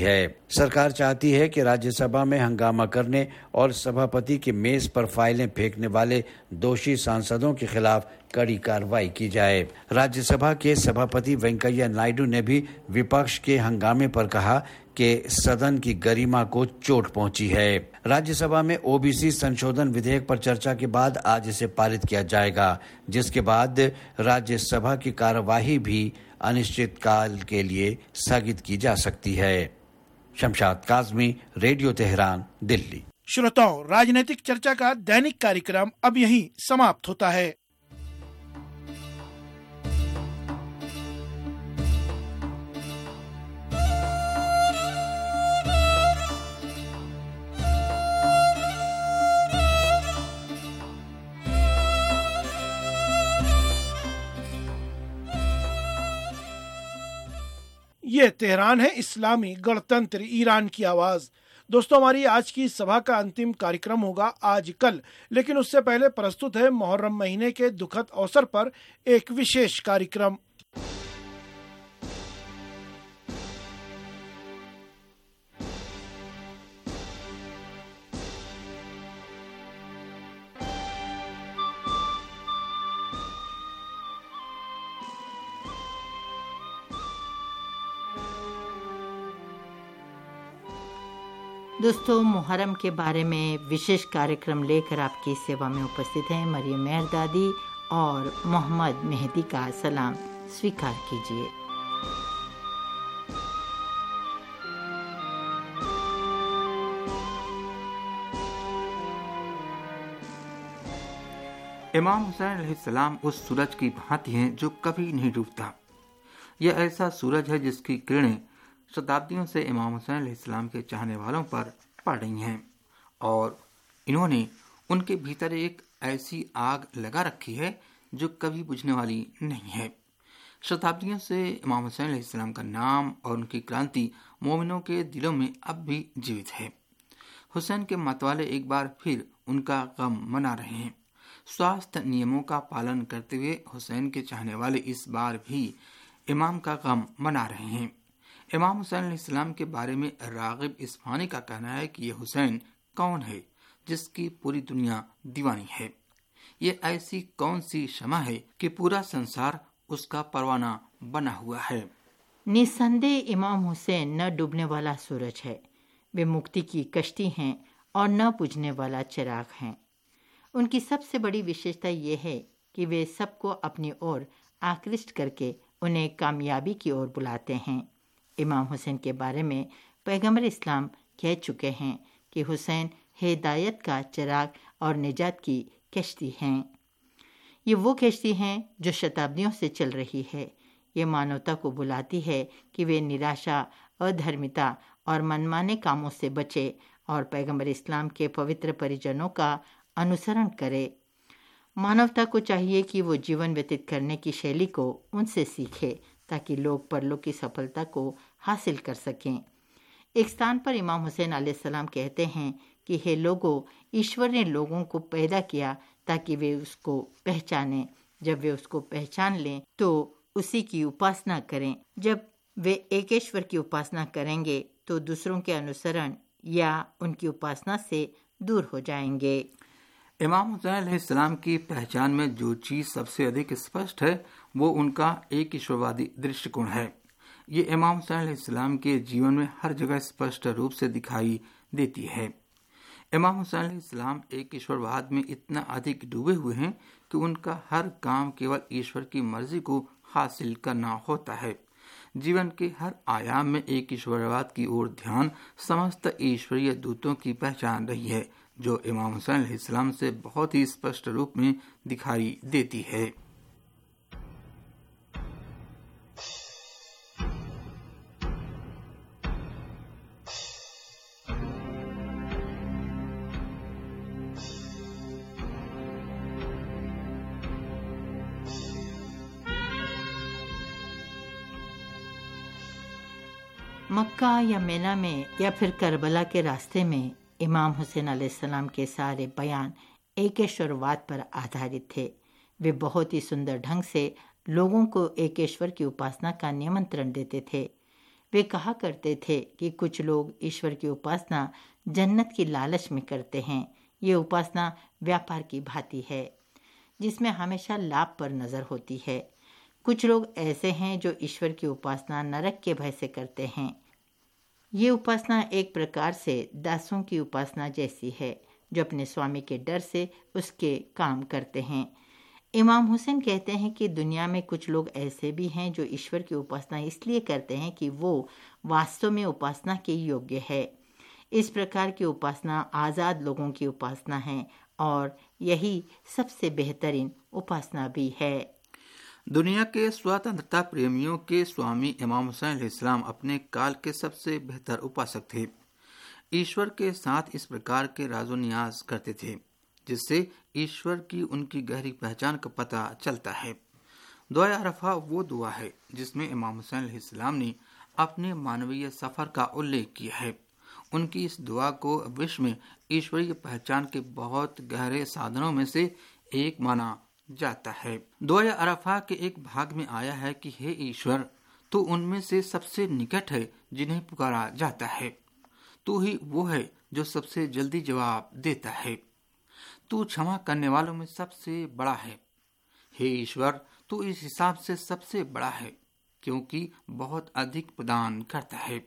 [SPEAKER 8] सरकार चाहती है कि राज्यसभा में हंगामा करने और सभापति की मेज पर फाइलें फेंकने वाले दोषी सांसदों के खिलाफ कड़ी कार्रवाई की जाए। राज्यसभा के सभापति वेंकैया नायडू ने भी विपक्ष के हंगामे पर कहा कि सदन की गरिमा को चोट पहुंची है। राज्यसभा में ओबीसी संशोधन विधेयक पर चर्चा के बाद आज इसे पारित किया जाएगा, जिसके बाद राज्यसभा की कार्यवाही भी अनिश्चित काल के लिए स्थगित की जा सकती है। Shamshad Kazmi, radio Tehran, Delhi.
[SPEAKER 7] श्रोताओं, राजनीतिक चर्चा का दैनिक कार्यक्रम अब यहीं समाप्त होता है। ये तेहरान है, इस्लामी गणतंत्र ईरान की आवाज। दोस्तों, हमारी आज की सभा का अंतिम कार्यक्रम होगा आज कल, लेकिन उससे पहले प्रस्तुत है मुहर्रम महीने के दुखद अवसर पर एक विशेष कार्यक्रम।
[SPEAKER 6] दोस्तों, मुहर्रम के बारे में विशेष कार्यक्रम लेकर आपकी सेवा में उपस्थित हैं मरियम मेहर दादी और मोहम्मद मेहदी का सलाम स्वीकार कीजिए।
[SPEAKER 5] इमाम हुसैन अलैहिस्सलाम उस सूरज की भांति हैं जो कभी नहीं डूबता। यह ऐसा सूरज है जिसकी किरणें शताब्दियों से इमाम हुसैन अलैहिस्सलाम के चाहने वालों पर पड़ रही हैं और इन्होंने उनके भीतर एक ऐसी आग लगा रखी है जो कभी बुझने वाली नहीं है। शताब्दियों से इमाम हुसैन अलैहिस्सलाम का नाम और उनकी क्रांति मोमिनों के दिलों में अब भी जीवित है। हुसैन के मतवाले एक बार फिर उनका गम मना रहे हैं। स्वास्थ्य नियमों का पालन करते हुए हुसैन के चाहने वाले इस बार भी इमाम का गम मना रहे हैं। इमाम हुसैन अलैहिस्सलाम के बारे में रागिब इस्फहानी का कहना है कि ये हुसैन कौन है जिसकी पूरी दुनिया दीवानी है। ये ऐसी कौन सी शमा है कि पूरा संसार उसका परवाना बना हुआ है।
[SPEAKER 6] निसंदेह इमाम हुसैन न डूबने वाला सूरज है, वे मुक्ति की कश्ती हैं और न बुझने वाला चिराग हैं। उनकी सबसे बड़ी विशेषता ये है कि वे सबको अपनी ओर आकृष्ट करके उन्हें कामयाबी की ओर बुलाते हैं। इमाम हुसैन के बारे में पैगंबर इस्लाम कह चुके हैं कि हुसैन हिदायत का चिराग और निजात की कश्ती हैं। ये वो कश्ती हैं जो शताब्दियों से चल रही है। ये मानवता को बुलाती है कि वे निराशा, अधर्मिता और मनमाने कामों से बचे और पैगंबर इस्लाम के पवित्र परिजनों का अनुसरण करे। मानवता को चाहिए कि वो जीवन व्यतीत करने की शैली को उनसे सीखे ताकि लोग परलोक की सफलता को हासिल कर सकें। एक स्थान पर इमाम हुसैन अलैहिस्सलाम कहते हैं कि हे लोगों, ईश्वर ने लोगों को पैदा किया ताकि वे उसको पहचानें। जब वे उसको पहचान लें तो उसी की उपासना करें। जब वे एकेश्वर की उपासना करेंगे तो दूसरों के अनुसरण या उनकी उपासना से दूर हो जाएंगे।
[SPEAKER 5] इमाम हुसैन अलैहिस्सलाम की पहचान में जो चीज सबसे अधिक स्पष्ट है वो उनका एक ईश्वरवादी दृष्टिकोण है। ये इमाम हुसैन अलैहिस्सलाम के जीवन में हर जगह स्पष्ट रूप से दिखाई देती है। इमाम हुसैन अलैहिस्सलाम एक ईश्वरवाद में इतना अधिक डूबे हुए हैं कि उनका हर काम केवल ईश्वर की मर्जी को हासिल करना होता है। जीवन के हर आयाम में एक ईश्वरवाद की ओर ध्यान समस्त ईश्वरीय दूतों की पहचान रही है जो इमाम हुसैन अलैहिस्सलाम से बहुत ही स्पष्ट रूप में दिखाई देती है।
[SPEAKER 6] मक्का या मेना में या फिर करबला के रास्ते में इमाम हुसैन अलैहिस्सलाम के सारे बयान एकेश्वरवाद पर आधारित थे। वे बहुत ही सुंदर ढंग से लोगों को एकेश्वर की उपासना का निमंत्रण देते थे। वे कहा करते थे कि कुछ लोग ईश्वर की उपासना जन्नत की लालच में करते हैं। ये उपासना व्यापार की भांति है जिसमें हमेशा लाभ पर नजर होती है। कुछ लोग ऐसे हैं जो ईश्वर की उपासना नरक के भय से करते हैं। ये उपासना एक प्रकार से दासों की उपासना जैसी है जो अपने स्वामी के डर से उसके काम करते हैं। इमाम हुसैन कहते हैं कि दुनिया में कुछ लोग ऐसे भी हैं जो ईश्वर की उपासना इसलिए करते हैं कि वो वास्तव में उपासना के योग्य है। इस प्रकार की उपासना आज़ाद लोगों की उपासना है और यही सबसे बेहतरीन उपासना भी है।
[SPEAKER 5] दुनिया के स्वतंत्रता प्रेमियों के स्वामी इमाम हुसैन अलैहिस्सलाम अपने काल के सबसे बेहतर उपासक थे। ईश्वर के साथ इस प्रकार के राजो नियाज करते थे जिससे ईश्वर की उनकी गहरी पहचान का पता चलता है। दुआ अरफा वो दुआ है जिसमें इमाम हुसैन अलैहिस्सलाम ने अपने मानवीय सफर का उल्लेख किया है। उनकी इस दुआ को विश्व में ईश्वरीय पहचान के बहुत गहरे साधनों में से एक माना जाता है। दुआ अरफा के एक भाग में आया है कि हे ईश्वर, तू उनमें से सबसे निकट है जिन्हें पुकारा जाता है। तू ही वो है जो सबसे जल्दी जवाब देता है। तू क्षमा करने वालों में सबसे बड़ा है। हे ईश्वर, तू इस हिसाब से सबसे बड़ा है क्योंकि बहुत अधिक प्रदान करता है।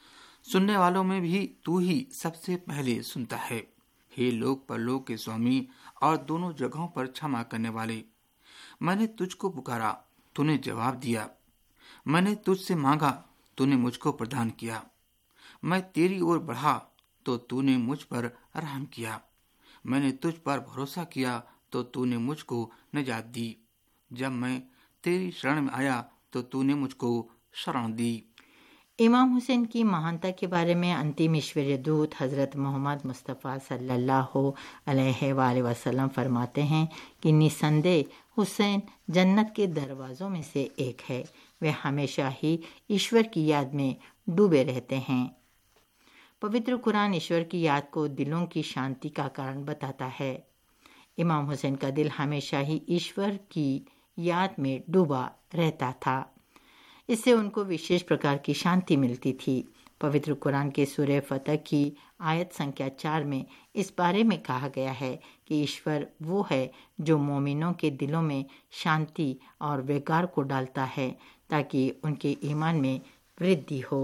[SPEAKER 5] सुनने वालों में भी तू ही सबसे पहले सुनता है। हे लोक परलोक के स्वामी और दोनों जगहों पर क्षमा करने वाले, मैंने तुझको पुकारा, तूने जवाब दिया। मैंने तुझसे मांगा, तूने मुझको प्रदान किया। मैं तेरी ओर बढ़ा तो तूने मुझ पर रहम किया। मैंने तुझ पर भरोसा किया तो तूने मुझको निजात दी। जब मैं तेरी शरण में आया तो तूने मुझको शरण दी।
[SPEAKER 6] इमाम हुसैन की महानता के बारे में अंतिम ईश्वरीय दूत हजरत मोहम्मद मुस्तफ़ा सल्लल्लाहु अलैहि वसल्लम फरमाते हैं कि निसंदेह हुसैन जन्नत के दरवाज़ों में से एक है। वे हमेशा ही ईश्वर की याद में डूबे रहते हैं। पवित्र कुरान ईश्वर की याद को दिलों की शांति का कारण बताता है। इमाम हुसैन का दिल हमेशा ही ईश्वर की याद में डूबा रहता था। इससे उनको विशेष प्रकार की शांति मिलती थी। पवित्र कुरान के सूरह फतह की आयत संख्या 4 में इस बारे में कहा गया है कि ईश्वर वो है जो मोमिनों के दिलों में शांति और वक़ार को डालता है ताकि उनके ईमान में वृद्धि हो।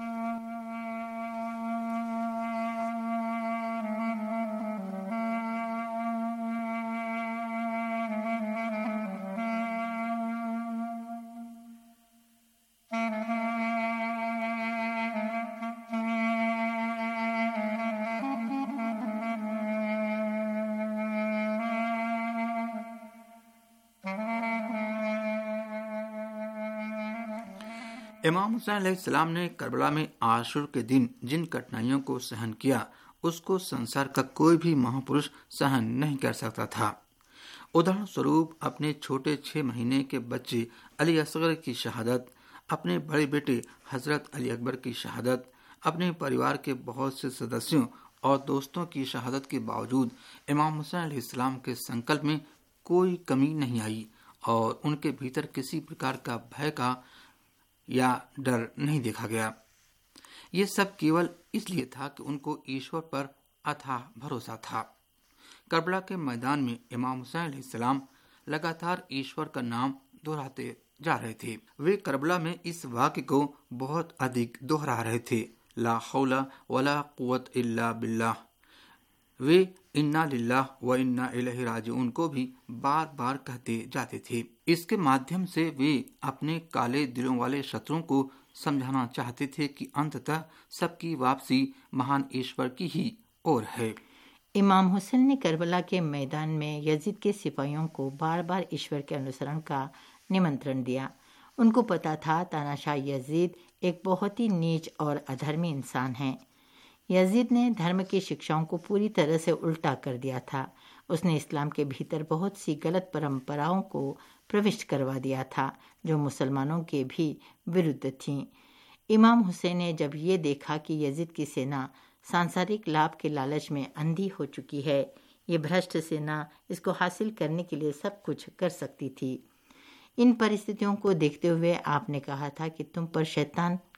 [SPEAKER 5] इमाम हुसैन अलैहिस्सलाम ने करबला में आशूर के दिन जिन कठिनाइयों को सहन किया उसको संसार का कोई भी महापुरुष सहन नहीं कर सकता था। उदाहरण स्वरूप अपने छोटे 6 महीने के बच्चे अली असगर की शहादत, अपने बड़े बेटे हजरत अली अकबर की शहादत, अपने परिवार के बहुत से सदस्यों और दोस्तों की शहादत के बावजूद इमाम हुसैन अलैहिस्सलाम के संकल्प में कोई कमी नहीं आई और उनके भीतर किसी प्रकार का भय का या डर नहीं देखा गया। ये सब केवल इसलिए था कि उनको ईश्वर पर अथाह भरोसा था। करबला के मैदान में इमाम हुसैन अलैहिस्सलाम लगातार ईश्वर का नाम दोहराते जा रहे थे। वे करबला में इस वाक्य को बहुत अधिक दोहरा रहे थे, ला हौला वला कुव्वत इल्ला बिल्लाह। वे इन्ना लिल्लाह व इन्ना इलैहि राजिऊन को भी बार बार कहते जाते थे। इसके माध्यम से वे अपने काले दिलों वाले शत्रुओं को समझाना चाहते थे कि अंततः सबकी वापसी महान ईश्वर की ही ओर है।
[SPEAKER 6] इमाम हुसैन ने करबला के मैदान में यजीद के सिपाहियों को बार बार ईश्वर के अनुसरण का निमंत्रण दिया। उनको पता था तानाशाह यजीद एक बहुत ही नीच और अधर्मी इंसान है। यजीद ने धर्म की शिक्षाओं को पूरी तरह से उल्टा कर दिया था। उसने इस्लाम के भीतर बहुत सी गलत परंपराओं को प्रविष्ट करवा दिया था जो मुसलमानों के भी विरुद्ध थीं। इमाम हुसैन ने जब ये देखा कि यजीद की सेना सांसारिक लाभ के लालच में अंधी हो चुकी है, ये भ्रष्ट सेना इसको हासिल करने के लिए सब कुछ कर सकती थी। इन परिस्थितियों को देखते हुए आपने कहा था कि तुम पर शैतान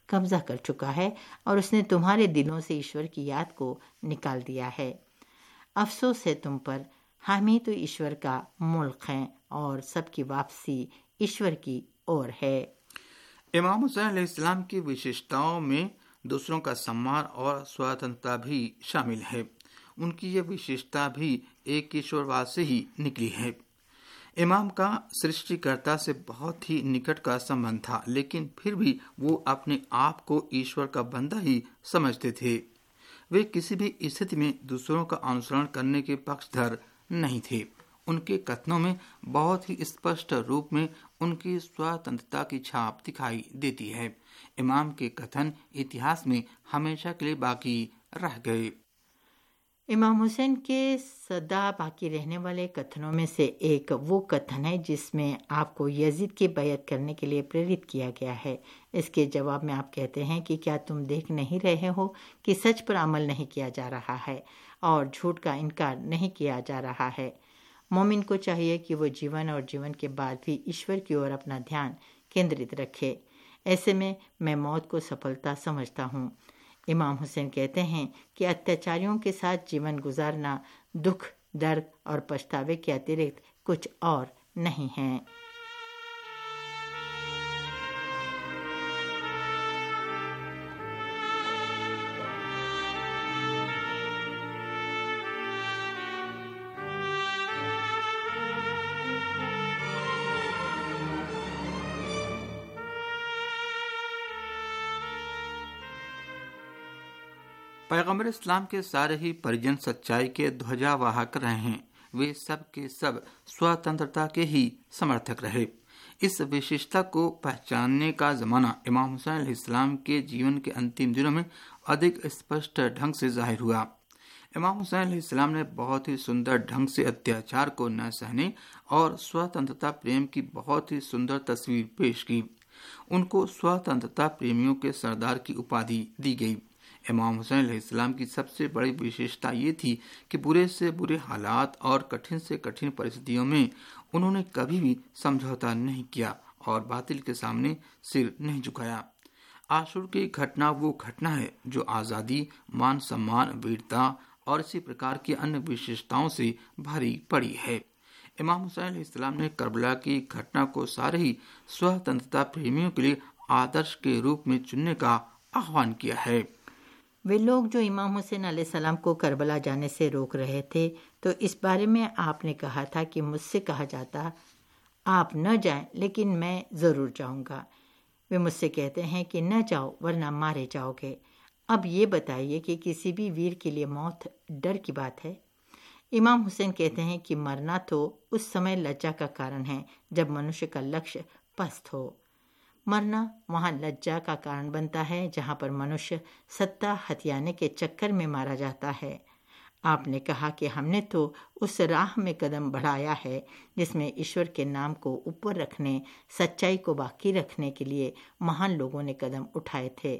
[SPEAKER 6] कब्जा कर चुका है और उसने तुम्हारे दिलों से ईश्वर की याद को निकाल दिया है। अफसोस है तुम पर, हम ही तो ईश्वर का मुल्क हैं और सबकी वापसी ईश्वर की ओर है।
[SPEAKER 5] इमाम हुसैन अलैहिस्सलाम की विशेषताओं में दूसरों का सम्मान और स्वतंत्रता भी शामिल है। उनकी यह विशेषता भी एक ईश्वरवाद से ही निकली है। इमाम का सृष्टिकर्ता से बहुत ही निकट का संबंध था, लेकिन फिर भी वो अपने आप को ईश्वर का बंदा ही समझते थे। वे किसी भी स्थिति में दूसरों का अनुसरण करने के पक्षधर नहीं थे। उनके कथनों में बहुत ही स्पष्ट रूप में उनकी स्वतंत्रता की छाप दिखाई देती है। इमाम के कथन इतिहास में हमेशा के लिए बाकी रह गए।
[SPEAKER 6] इमाम हुसैन के सदा बाकी रहने वाले कथनों में से एक वो कथन है जिसमें आपको यजीद की बैयत करने के लिए प्रेरित किया गया है। इसके जवाब में आप कहते हैं कि क्या तुम देख नहीं रहे हो कि सच पर अमल नहीं किया जा रहा है और झूठ का इनकार नहीं किया जा रहा है। मोमिन को चाहिए कि वो जीवन और जीवन के बाद भी ईश्वर की ओर अपना ध्यान केंद्रित रखे। ऐसे में मैं मौत को सफलता समझता हूँ। इमाम हुसैन कहते हैं कि अत्याचारियों के साथ जीवन गुजारना दुख, दर्द और पछतावे के अतिरिक्त कुछ और नहीं है।
[SPEAKER 5] पैगम्बर इस्लाम के सारे ही परिजन सच्चाई के ध्वजावाहक रहे हैं। वे सब के सब स्वतंत्रता के ही समर्थक रहे। इस विशेषता को पहचानने का जमाना इमाम हुसैन अलैहिस्सलाम के जीवन के अंतिम दिनों में अधिक स्पष्ट ढंग से जाहिर हुआ। इमाम हुसैन अलैहिस्सलाम ने बहुत ही सुंदर ढंग से अत्याचार को न सहने और स्वतंत्रता प्रेम की बहुत ही सुंदर तस्वीर पेश की। उनको स्वतंत्रता प्रेमियों के सरदार की उपाधि दी गई। इमाम हुसैन अलैहिस्सलाम की सबसे बड़ी विशेषता ये थी कि बुरे से बुरे हालात और कठिन से कठिन परिस्थितियों में उन्होंने कभी भी समझौता नहीं किया और बातिल के सामने सिर नहीं झुकाया। आशूर की घटना वो घटना है जो आज़ादी, मान सम्मान, वीरता और इसी प्रकार की अन्य विशेषताओं से भरी पड़ी है। इमाम हुसैन अलैहिस्सलाम ने करबला की घटना को सारे ही स्वतंत्रता प्रेमियों के लिए आदर्श के रूप में चुनने का आह्वान किया है।
[SPEAKER 6] वे लोग जो इमाम हुसैन अलैहिस्सलाम को करबला जाने से रोक रहे थे, तो इस बारे में आपने कहा था कि मुझसे कहा जाता आप न जाएं, लेकिन मैं ज़रूर जाऊंगा। वे मुझसे कहते हैं कि न जाओ वरना मारे जाओगे। अब ये बताइए कि किसी भी वीर के लिए मौत डर की बात है? इमाम हुसैन कहते हैं कि मरना तो उस समय लज्जा का कारण है जब मनुष्य का लक्ष्य पस्त हो। मरना वहाँ लज्जा का कारण बनता है जहाँ पर मनुष्य सत्ता हथियाने के चक्कर में मारा जाता है। आपने कहा कि हमने तो उस राह में कदम बढ़ाया है जिसमें ईश्वर के नाम को ऊपर रखने, सच्चाई को बाकी रखने के लिए महान लोगों ने कदम उठाए थे।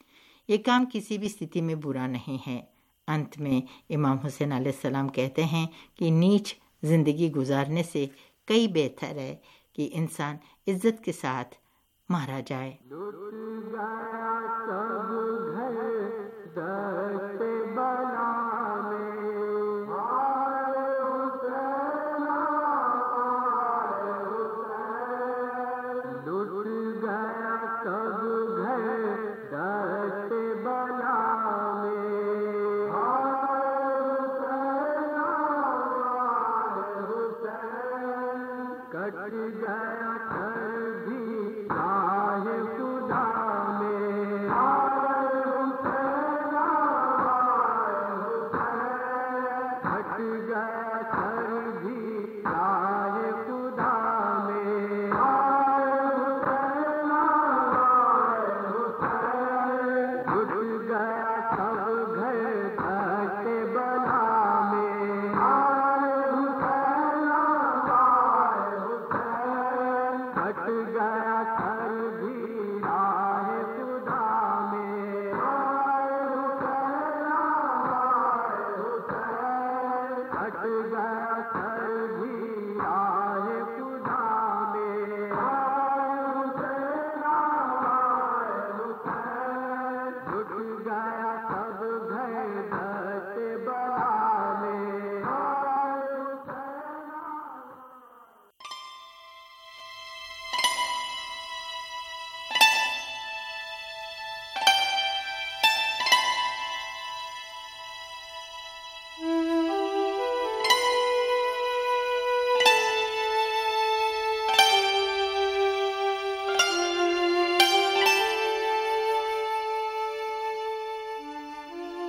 [SPEAKER 6] ये काम किसी भी स्थिति में बुरा नहीं है। अंत में इमाम हुसैन अलैहिस्सलाम कहते हैं कि नीच जिंदगी गुजारने से कई बेहतर है कि इंसान इज्जत के साथ मारा जाए।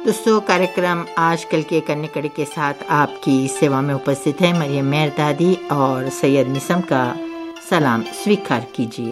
[SPEAKER 6] दोस्तों, कार्यक्रम आजकल की एक अन्य कड़ी के साथ आपकी सेवा में उपस्थित है मरियम मेहरदादी और सैयद निसम का सलाम स्वीकार कीजिए।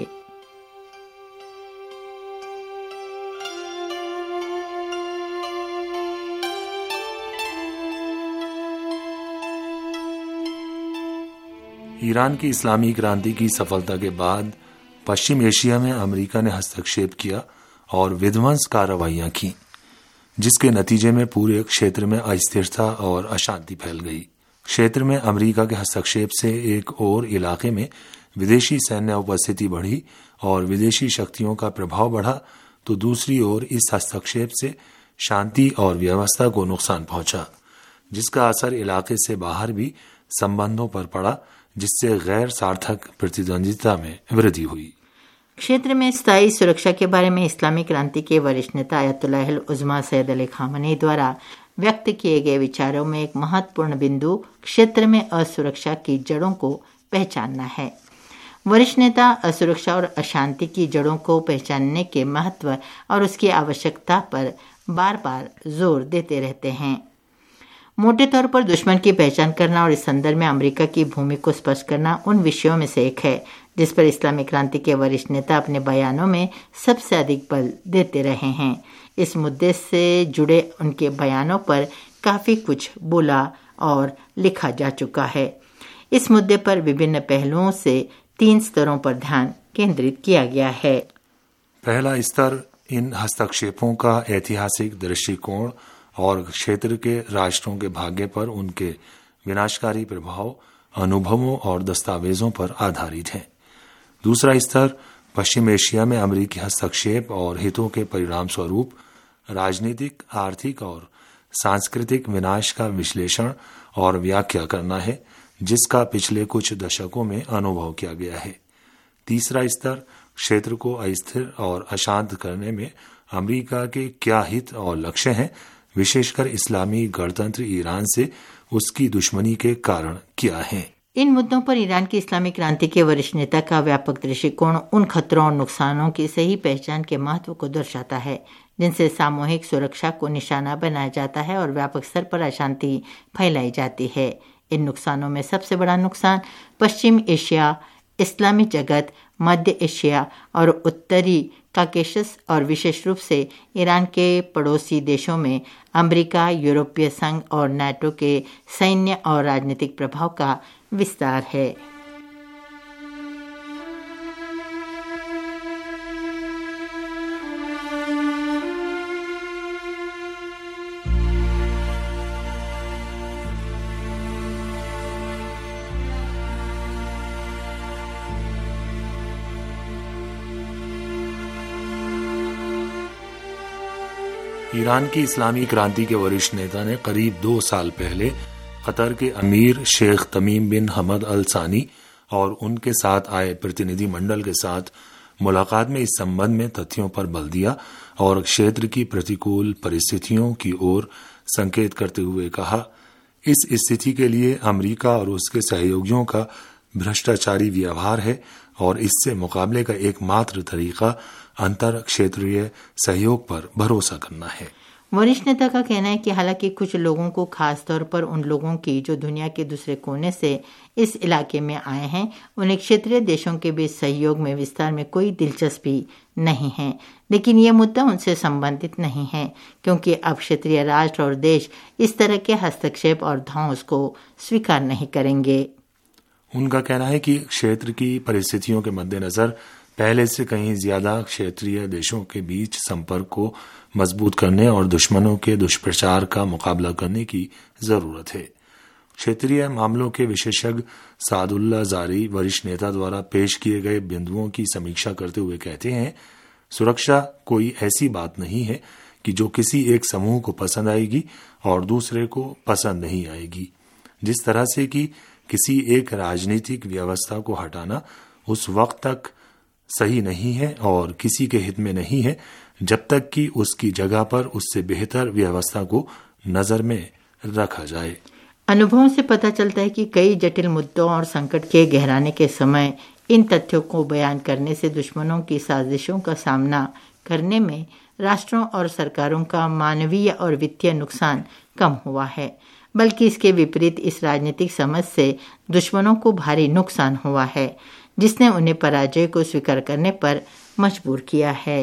[SPEAKER 16] ईरान की इस्लामी क्रांति की सफलता के बाद पश्चिम एशिया में अमेरिका ने हस्तक्षेप किया और विध्वंस कार्रवाइयां की, जिसके नतीजे में पूरे क्षेत्र में अस्थिरता और अशांति फैल गई। क्षेत्र में अमेरिका के हस्तक्षेप से एक और इलाके में विदेशी सैन्य उपस्थिति बढ़ी और विदेशी शक्तियों का प्रभाव बढ़ा, तो दूसरी ओर इस हस्तक्षेप से शांति और व्यवस्था को नुकसान पहुंचा, जिसका असर इलाके से बाहर भी संबंधों पर पड़ा, जिससे गैर सार्थक प्रतिद्वंदिता में वृद्धि हुई।
[SPEAKER 6] क्षेत्र में स्थायी सुरक्षा के बारे में इस्लामी क्रांति के वरिष्ठ नेता Ayatollah Uzma Sayyed Ali Khamenei द्वारा व्यक्त किए गए विचारों में एक महत्वपूर्ण बिंदु क्षेत्र में असुरक्षा की जड़ों को पहचानना है। वरिष्ठ नेता असुरक्षा और अशांति की जड़ों को पहचानने के महत्व और उसकी आवश्यकता पर बार बार जोर देते रहते हैं। मोटे तौर पर दुश्मन की पहचान करना और इस संदर्भ में अमेरिका की भूमि को स्पष्ट करना उन विषयों में से एक है जिस पर इस्लामी क्रांति के वरिष्ठ नेता अपने बयानों में सबसे अधिक बल देते रहे हैं। इस मुद्दे से जुड़े उनके बयानों पर काफ़ी कुछ बोला और लिखा जा चुका है। इस मुद्दे पर विभिन्न पहलुओं से 3 स्तरों पर ध्यान केंद्रित किया गया है।
[SPEAKER 16] पहला स्तर इन हस्तक्षेपों का ऐतिहासिक दृष्टिकोण और क्षेत्र के राष्ट्रों के भाग्य पर उनके विनाशकारी प्रभाव, अनुभवों और दस्तावेजों पर आधारित है। दूसरा स्तर पश्चिम एशिया में अमेरिकी हस्तक्षेप और हितों के परिणाम स्वरूप राजनीतिक, आर्थिक और सांस्कृतिक विनाश का विश्लेषण और व्याख्या करना है, जिसका पिछले कुछ दशकों में अनुभव किया गया है। तीसरा स्तर क्षेत्र को अस्थिर और अशांत करने में अमेरिका के क्या हित और लक्ष्य हैं, विशेषकर इस्लामी गणतंत्र ईरान से उसकी दुश्मनी के कारण क्या है।
[SPEAKER 6] इन मुद्दों पर ईरान की इस्लामी क्रांति के वरिष्ठ नेता का व्यापक दृष्टिकोण उन खतरों और नुकसानों की सही पहचान के महत्व को दर्शाता है जिनसे सामूहिक सुरक्षा को निशाना बनाया जाता है और व्यापक स्तर पर अशांति फैलाई जाती है। इन नुकसानों में सबसे बड़ा नुकसान पश्चिम एशिया, इस्लामी जगत, मध्य एशिया और उत्तरी काकेशस और विशेष रूप से ईरान के पड़ोसी देशों में अमेरिका, यूरोपीय संघ और नाटो के सैन्य और राजनीतिक प्रभाव का विस्तार है।
[SPEAKER 16] ईरान की इस्लामी क्रांति के वरिष्ठ नेता ने करीब 2 साल पहले कतर के अमीर शेख तमीम बिन हमद अल सानी और उनके साथ आए प्रतिनिधि मंडल के साथ मुलाकात में इस संबंध में तथ्यों पर बल दिया और क्षेत्र की प्रतिकूल परिस्थितियों की ओर संकेत करते हुए कहा, इस स्थिति के लिए अमेरिका और उसके सहयोगियों का भ्रष्टाचारी व्यवहार है और इससे मुकाबले का एकमात्र तरीका अंतर क्षेत्रीय सहयोग पर भरोसा करना है।
[SPEAKER 6] वरिष्ठ नेता का कहना है कि हालांकि कुछ लोगों को, खास तौर पर उन लोगों की जो दुनिया के दूसरे कोने से इस इलाके में आए हैं, उन्हें क्षेत्रीय देशों के बीच सहयोग में विस्तार में कोई दिलचस्पी नहीं है, लेकिन ये मुद्दा उनसे संबंधित नहीं है क्योंकि अब क्षेत्रीय राष्ट्र और देश इस तरह के हस्तक्षेप और ध्वंस को स्वीकार नहीं करेंगे।
[SPEAKER 16] उनका कहना है कि क्षेत्र की परिस्थितियों के मद्देनजर पहले से कहीं ज्यादा क्षेत्रीय देशों के बीच संपर्क को मजबूत करने और दुश्मनों के दुष्प्रचार का मुकाबला करने की जरूरत है। क्षेत्रीय मामलों के विशेषज्ञ सादुल्ला जारी वरिष्ठ नेता द्वारा पेश किए गए बिंदुओं की समीक्षा करते हुए कहते हैं, सुरक्षा कोई ऐसी बात नहीं है कि जो किसी एक समूह को पसंद आएगी और दूसरे को पसंद नहीं आएगी। जिस तरह से कि किसी एक राजनीतिक व्यवस्था को हटाना उस वक्त तक सही नहीं है और किसी के हित में नहीं है जब तक कि उसकी जगह पर उससे बेहतर व्यवस्था को नजर में रखा जाए।
[SPEAKER 6] अनुभवों से पता चलता है कि कई जटिल मुद्दों और संकट के गहराने के समय इन तथ्यों को बयान करने से दुश्मनों की साजिशों का सामना करने में राष्ट्रों और सरकारों का मानवीय और वित्तीय नुकसान कम हुआ है, बल्कि इसके विपरीत इस राजनीतिक समझ से दुश्मनों को भारी नुकसान हुआ है, जिसने उन्हें पराजय को स्वीकार करने पर मजबूर किया है।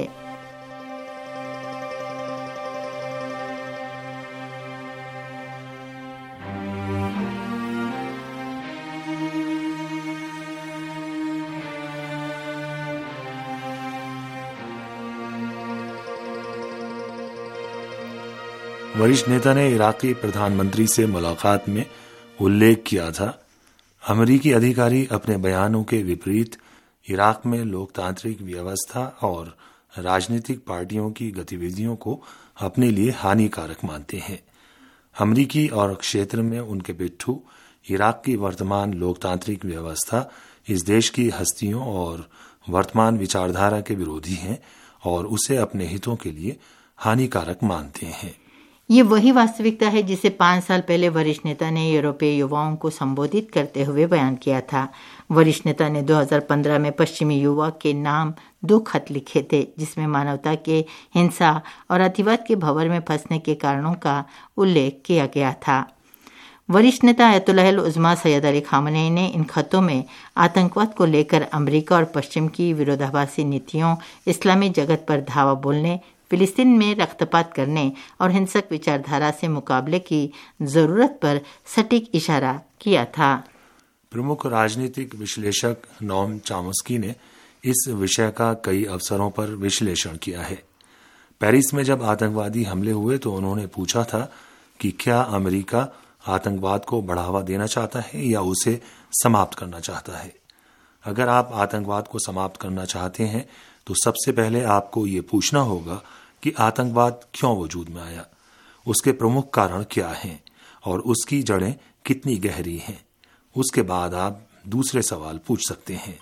[SPEAKER 16] वरिष्ठ नेता ने इराकी प्रधानमंत्री से मुलाकात में उल्लेख किया था, अमेरिकी अधिकारी अपने बयानों के विपरीत इराक में लोकतांत्रिक व्यवस्था और राजनीतिक पार्टियों की गतिविधियों को अपने लिए हानिकारक मानते हैं। अमेरिकी और क्षेत्र में उनके पिट्ठू इराक की वर्तमान लोकतांत्रिक व्यवस्था इस देश की हस्तियों और वर्तमान विचारधारा के विरोधी हैं और उसे अपने हितों के लिए हानिकारक मानते हैं।
[SPEAKER 6] ये वही वास्तविकता है जिसे 5 साल पहले वरिष्ठ नेता ने यूरोपीय युवाओं को संबोधित करते हुए बयान किया था। वरिष्ठ नेता ने 2015 में पश्चिमी युवा के नाम 2 खत लिखे थे, जिसमें मानवता के हिंसा और अतिवाद के भंवर में फंसने के कारणों का उल्लेख किया गया था। वरिष्ठ नेता Ayatollah Uzma Sayyed Ali Khamenei ने इन खतों में आतंकवाद को लेकर अमेरिका और पश्चिम की विरोधाभासी नीतियों, इस्लामी जगत पर धावा बोलने, फिलिस्तीन में रक्तपात करने और हिंसक विचारधारा से मुकाबले की जरूरत पर सटीक इशारा किया था।
[SPEAKER 16] प्रमुख राजनीतिक विश्लेषक नोम चॉम्स्की ने इस विषय का कई अवसरों पर विश्लेषण किया है। पेरिस में जब आतंकवादी हमले हुए तो उन्होंने पूछा था कि क्या अमेरिका आतंकवाद को बढ़ावा देना चाहता है या उसे समाप्त करना चाहता है। अगर आप आतंकवाद को समाप्त करना चाहते हैं तो सबसे पहले आपको ये पूछना होगा कि आतंकवाद क्यों वजूद में आया, उसके प्रमुख कारण क्या हैं और उसकी जड़ें कितनी गहरी हैं। उसके बाद आप दूसरे सवाल पूछ सकते हैं।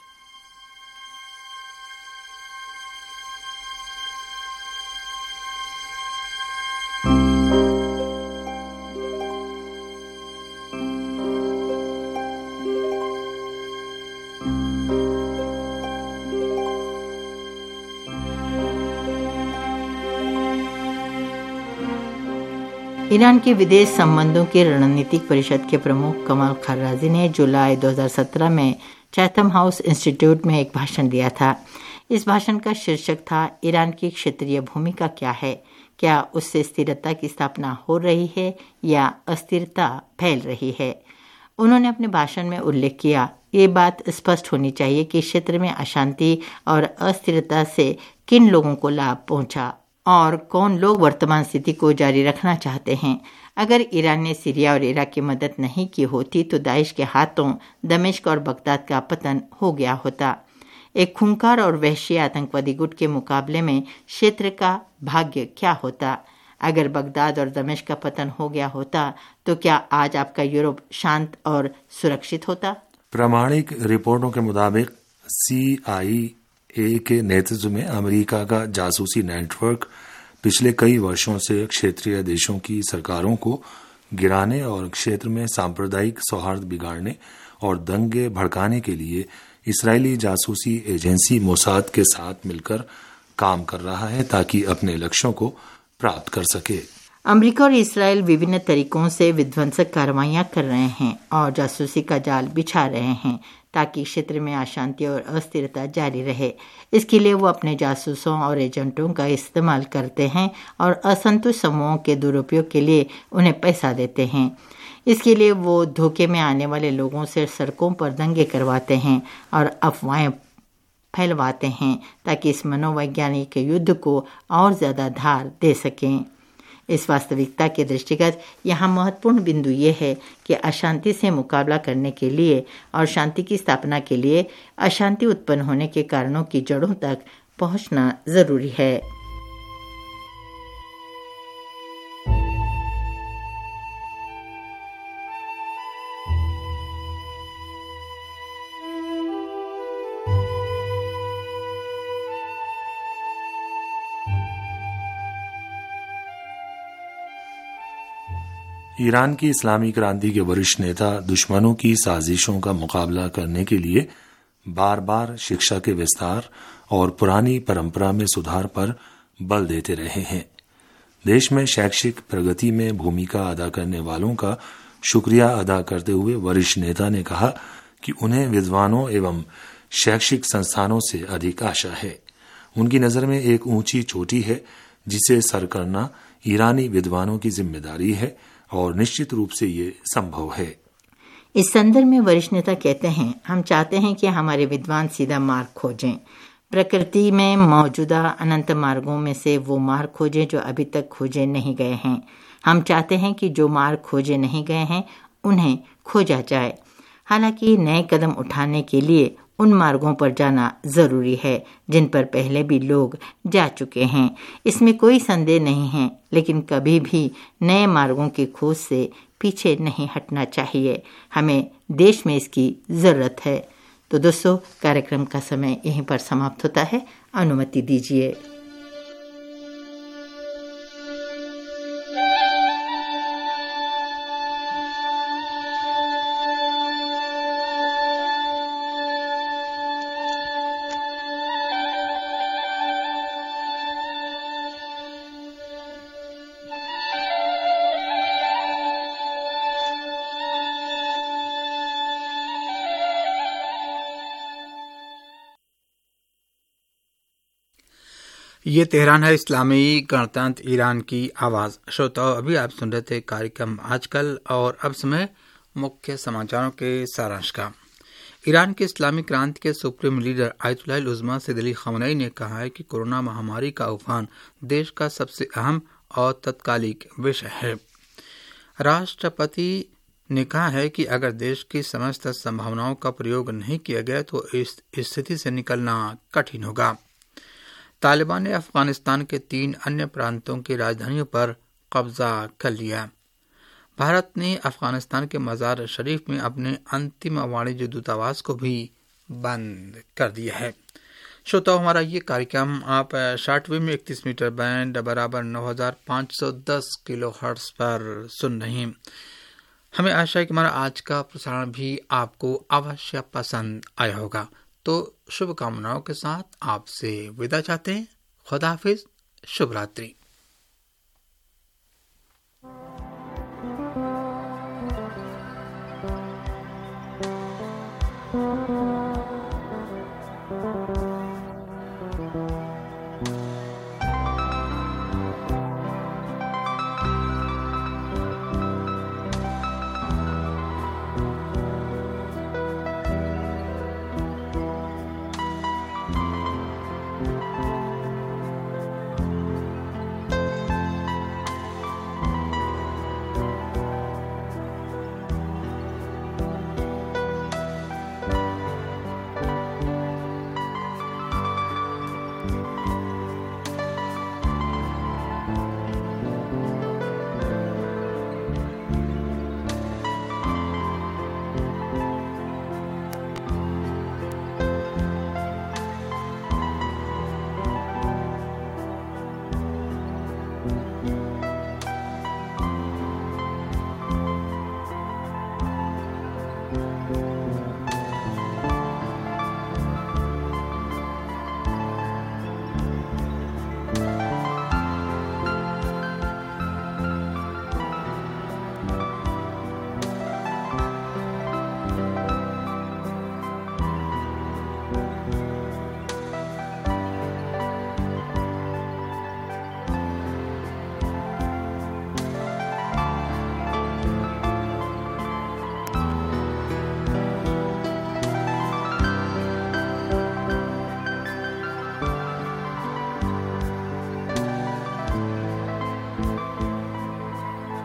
[SPEAKER 6] ईरान के विदेश संबंधों की रणनीतिक परिषद के प्रमुख कमाल खर्राजी ने जुलाई 2017 में चैथम हाउस इंस्टीट्यूट में एक भाषण दिया था। इस भाषण का शीर्षक था, ईरान की क्षेत्रीय भूमिका क्या है, क्या उससे स्थिरता की स्थापना हो रही है या अस्थिरता फैल रही है। उन्होंने अपने भाषण में उल्लेख किया, ये बात स्पष्ट होनी चाहिए कि क्षेत्र में अशांति और अस्थिरता से किन लोगों को लाभ पहुंचा और कौन लोग वर्तमान स्थिति को जारी रखना चाहते हैं। अगर ईरान ने सीरिया और इराक की मदद नहीं की होती तो दाइश के हाथों दमिश्क और बगदाद का पतन हो गया होता। एक खूंखार और वहशी आतंकवादी गुट के मुकाबले में क्षेत्र का भाग्य क्या होता। अगर बगदाद और दमिश्क का पतन हो गया होता तो क्या आज आपका यूरोप शांत और सुरक्षित होता।
[SPEAKER 16] प्रामाणिक रिपोर्टों के मुताबिक CIA के नेतृत्व में अमेरिका का जासूसी नेटवर्क पिछले कई वर्षों से क्षेत्रीय देशों की सरकारों को गिराने और क्षेत्र में सांप्रदायिक सौहार्द बिगाड़ने और दंगे भड़काने के लिए इस्राएली जासूसी एजेंसी मोसाद के साथ मिलकर काम कर रहा है ताकि अपने लक्ष्यों को प्राप्त कर सके।
[SPEAKER 6] अमेरिका और इसराइल विभिन्न तरीकों से विध्वंसक कार्रवाइयां कर रहे हैं और जासूसी का जाल बिछा रहे हैं ताकि क्षेत्र में अशांति और अस्थिरता जारी रहे। इसके लिए वो अपने जासूसों और एजेंटों का इस्तेमाल करते हैं और असंतुष्ट समूहों के दुरुपयोग के लिए उन्हें पैसा देते हैं। इसके लिए वो धोखे में आने वाले लोगों से सड़कों पर दंगे करवाते हैं और अफवाहें फैलवाते हैं ताकि इस मनोवैज्ञानिक युद्ध को और ज़्यादा धार दे सकें। इस वास्तविकता के दृष्टिगत यहाँ महत्वपूर्ण बिंदु ये है कि अशांति से मुकाबला करने के लिए और शांति की स्थापना के लिए अशांति उत्पन्न होने के कारणों की जड़ों तक पहुँचना जरूरी है।
[SPEAKER 16] ईरान की इस्लामी क्रांति के वरिष्ठ नेता दुश्मनों की साजिशों का मुकाबला करने के लिए बार बार शिक्षा के विस्तार और पुरानी परंपरा में सुधार पर बल देते रहे हैं। देश में शैक्षिक प्रगति में भूमिका अदा करने वालों का शुक्रिया अदा करते हुए वरिष्ठ नेता ने कहा कि उन्हें विद्वानों एवं शैक्षिक संस्थानों से अधिक आशा है। उनकी नज़र में एक ऊंची चोटी है जिसे सर करना ईरानी विद्वानों की जिम्मेदारी है और निश्चित रूप से ये संभव है।
[SPEAKER 6] इस संदर्भ में वरिष्ठ नेता कहते हैं, हम चाहते हैं कि हमारे विद्वान सीधा मार्ग खोजें, प्रकृति में मौजूदा अनंत मार्गों में से वो मार्ग खोजें जो अभी तक खोजे नहीं गए हैं। हम चाहते हैं कि जो मार्ग खोजे नहीं गए हैं उन्हें खोजा जाए। हालांकि नए कदम उठाने के लिए उन मार्गों पर जाना जरूरी है जिन पर पहले भी लोग जा चुके हैं, इसमें कोई संदेह नहीं है, लेकिन कभी भी नए मार्गों की खोज से पीछे नहीं हटना चाहिए। हमें देश में इसकी जरूरत है। तो दोस्तों, कार्यक्रम का समय यहीं पर समाप्त होता है। अनुमति दीजिए।
[SPEAKER 5] ये तेहरान है, इस्लामी गणतंत्र ईरान की आवाज़। श्रोताओं, अभी आप सुन रहे थे कार्यक्रम आजकल, और अब समय मुख्य समाचारों के सारांश का। ईरान के इस्लामी क्रांति के supreme leader Ayatollah Uzma Sayyed Ali Khamenei ने कहा है कि कोरोना महामारी का उफान देश का सबसे अहम और तत्कालिक विषय है। राष्ट्रपति ने कहा है कि अगर देश की समस्त संभावनाओं का प्रयोग नहीं किया गया तो इस स्थिति से निकलना कठिन होगा। तालिबान ने अफगानिस्तान के 3 अन्य प्रांतों की राजधानियों पर कब्जा कर लिया। भारत ने अफगानिस्तान के मजार शरीफ में अपने अंतिम वाणिज्य दूतावास को भी बंद कर दिया है। श्रोताओं, हमारा ये कार्यक्रम आप शॉर्टवेव में 31 मीटर बैंड बराबर 9510 किलोहर्ट्ज पर सुन रहे हैं। हमें आशा है कि हमारा आज का प्रसारण भी आपको अवश्य पसंद आया होगा। तो शुभकामनाओं के साथ आपसे विदा चाहते हैं। खुदा हाफिज, शुभ रात्रि।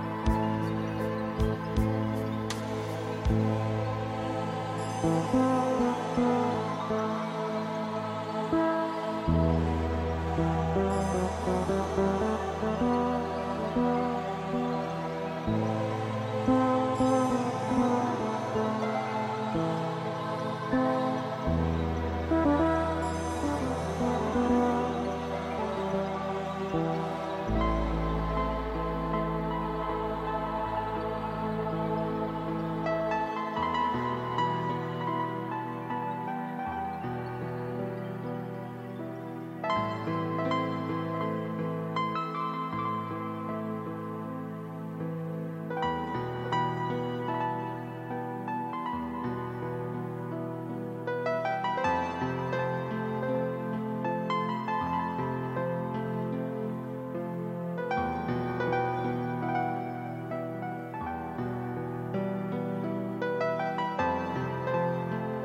[SPEAKER 17] Thank you.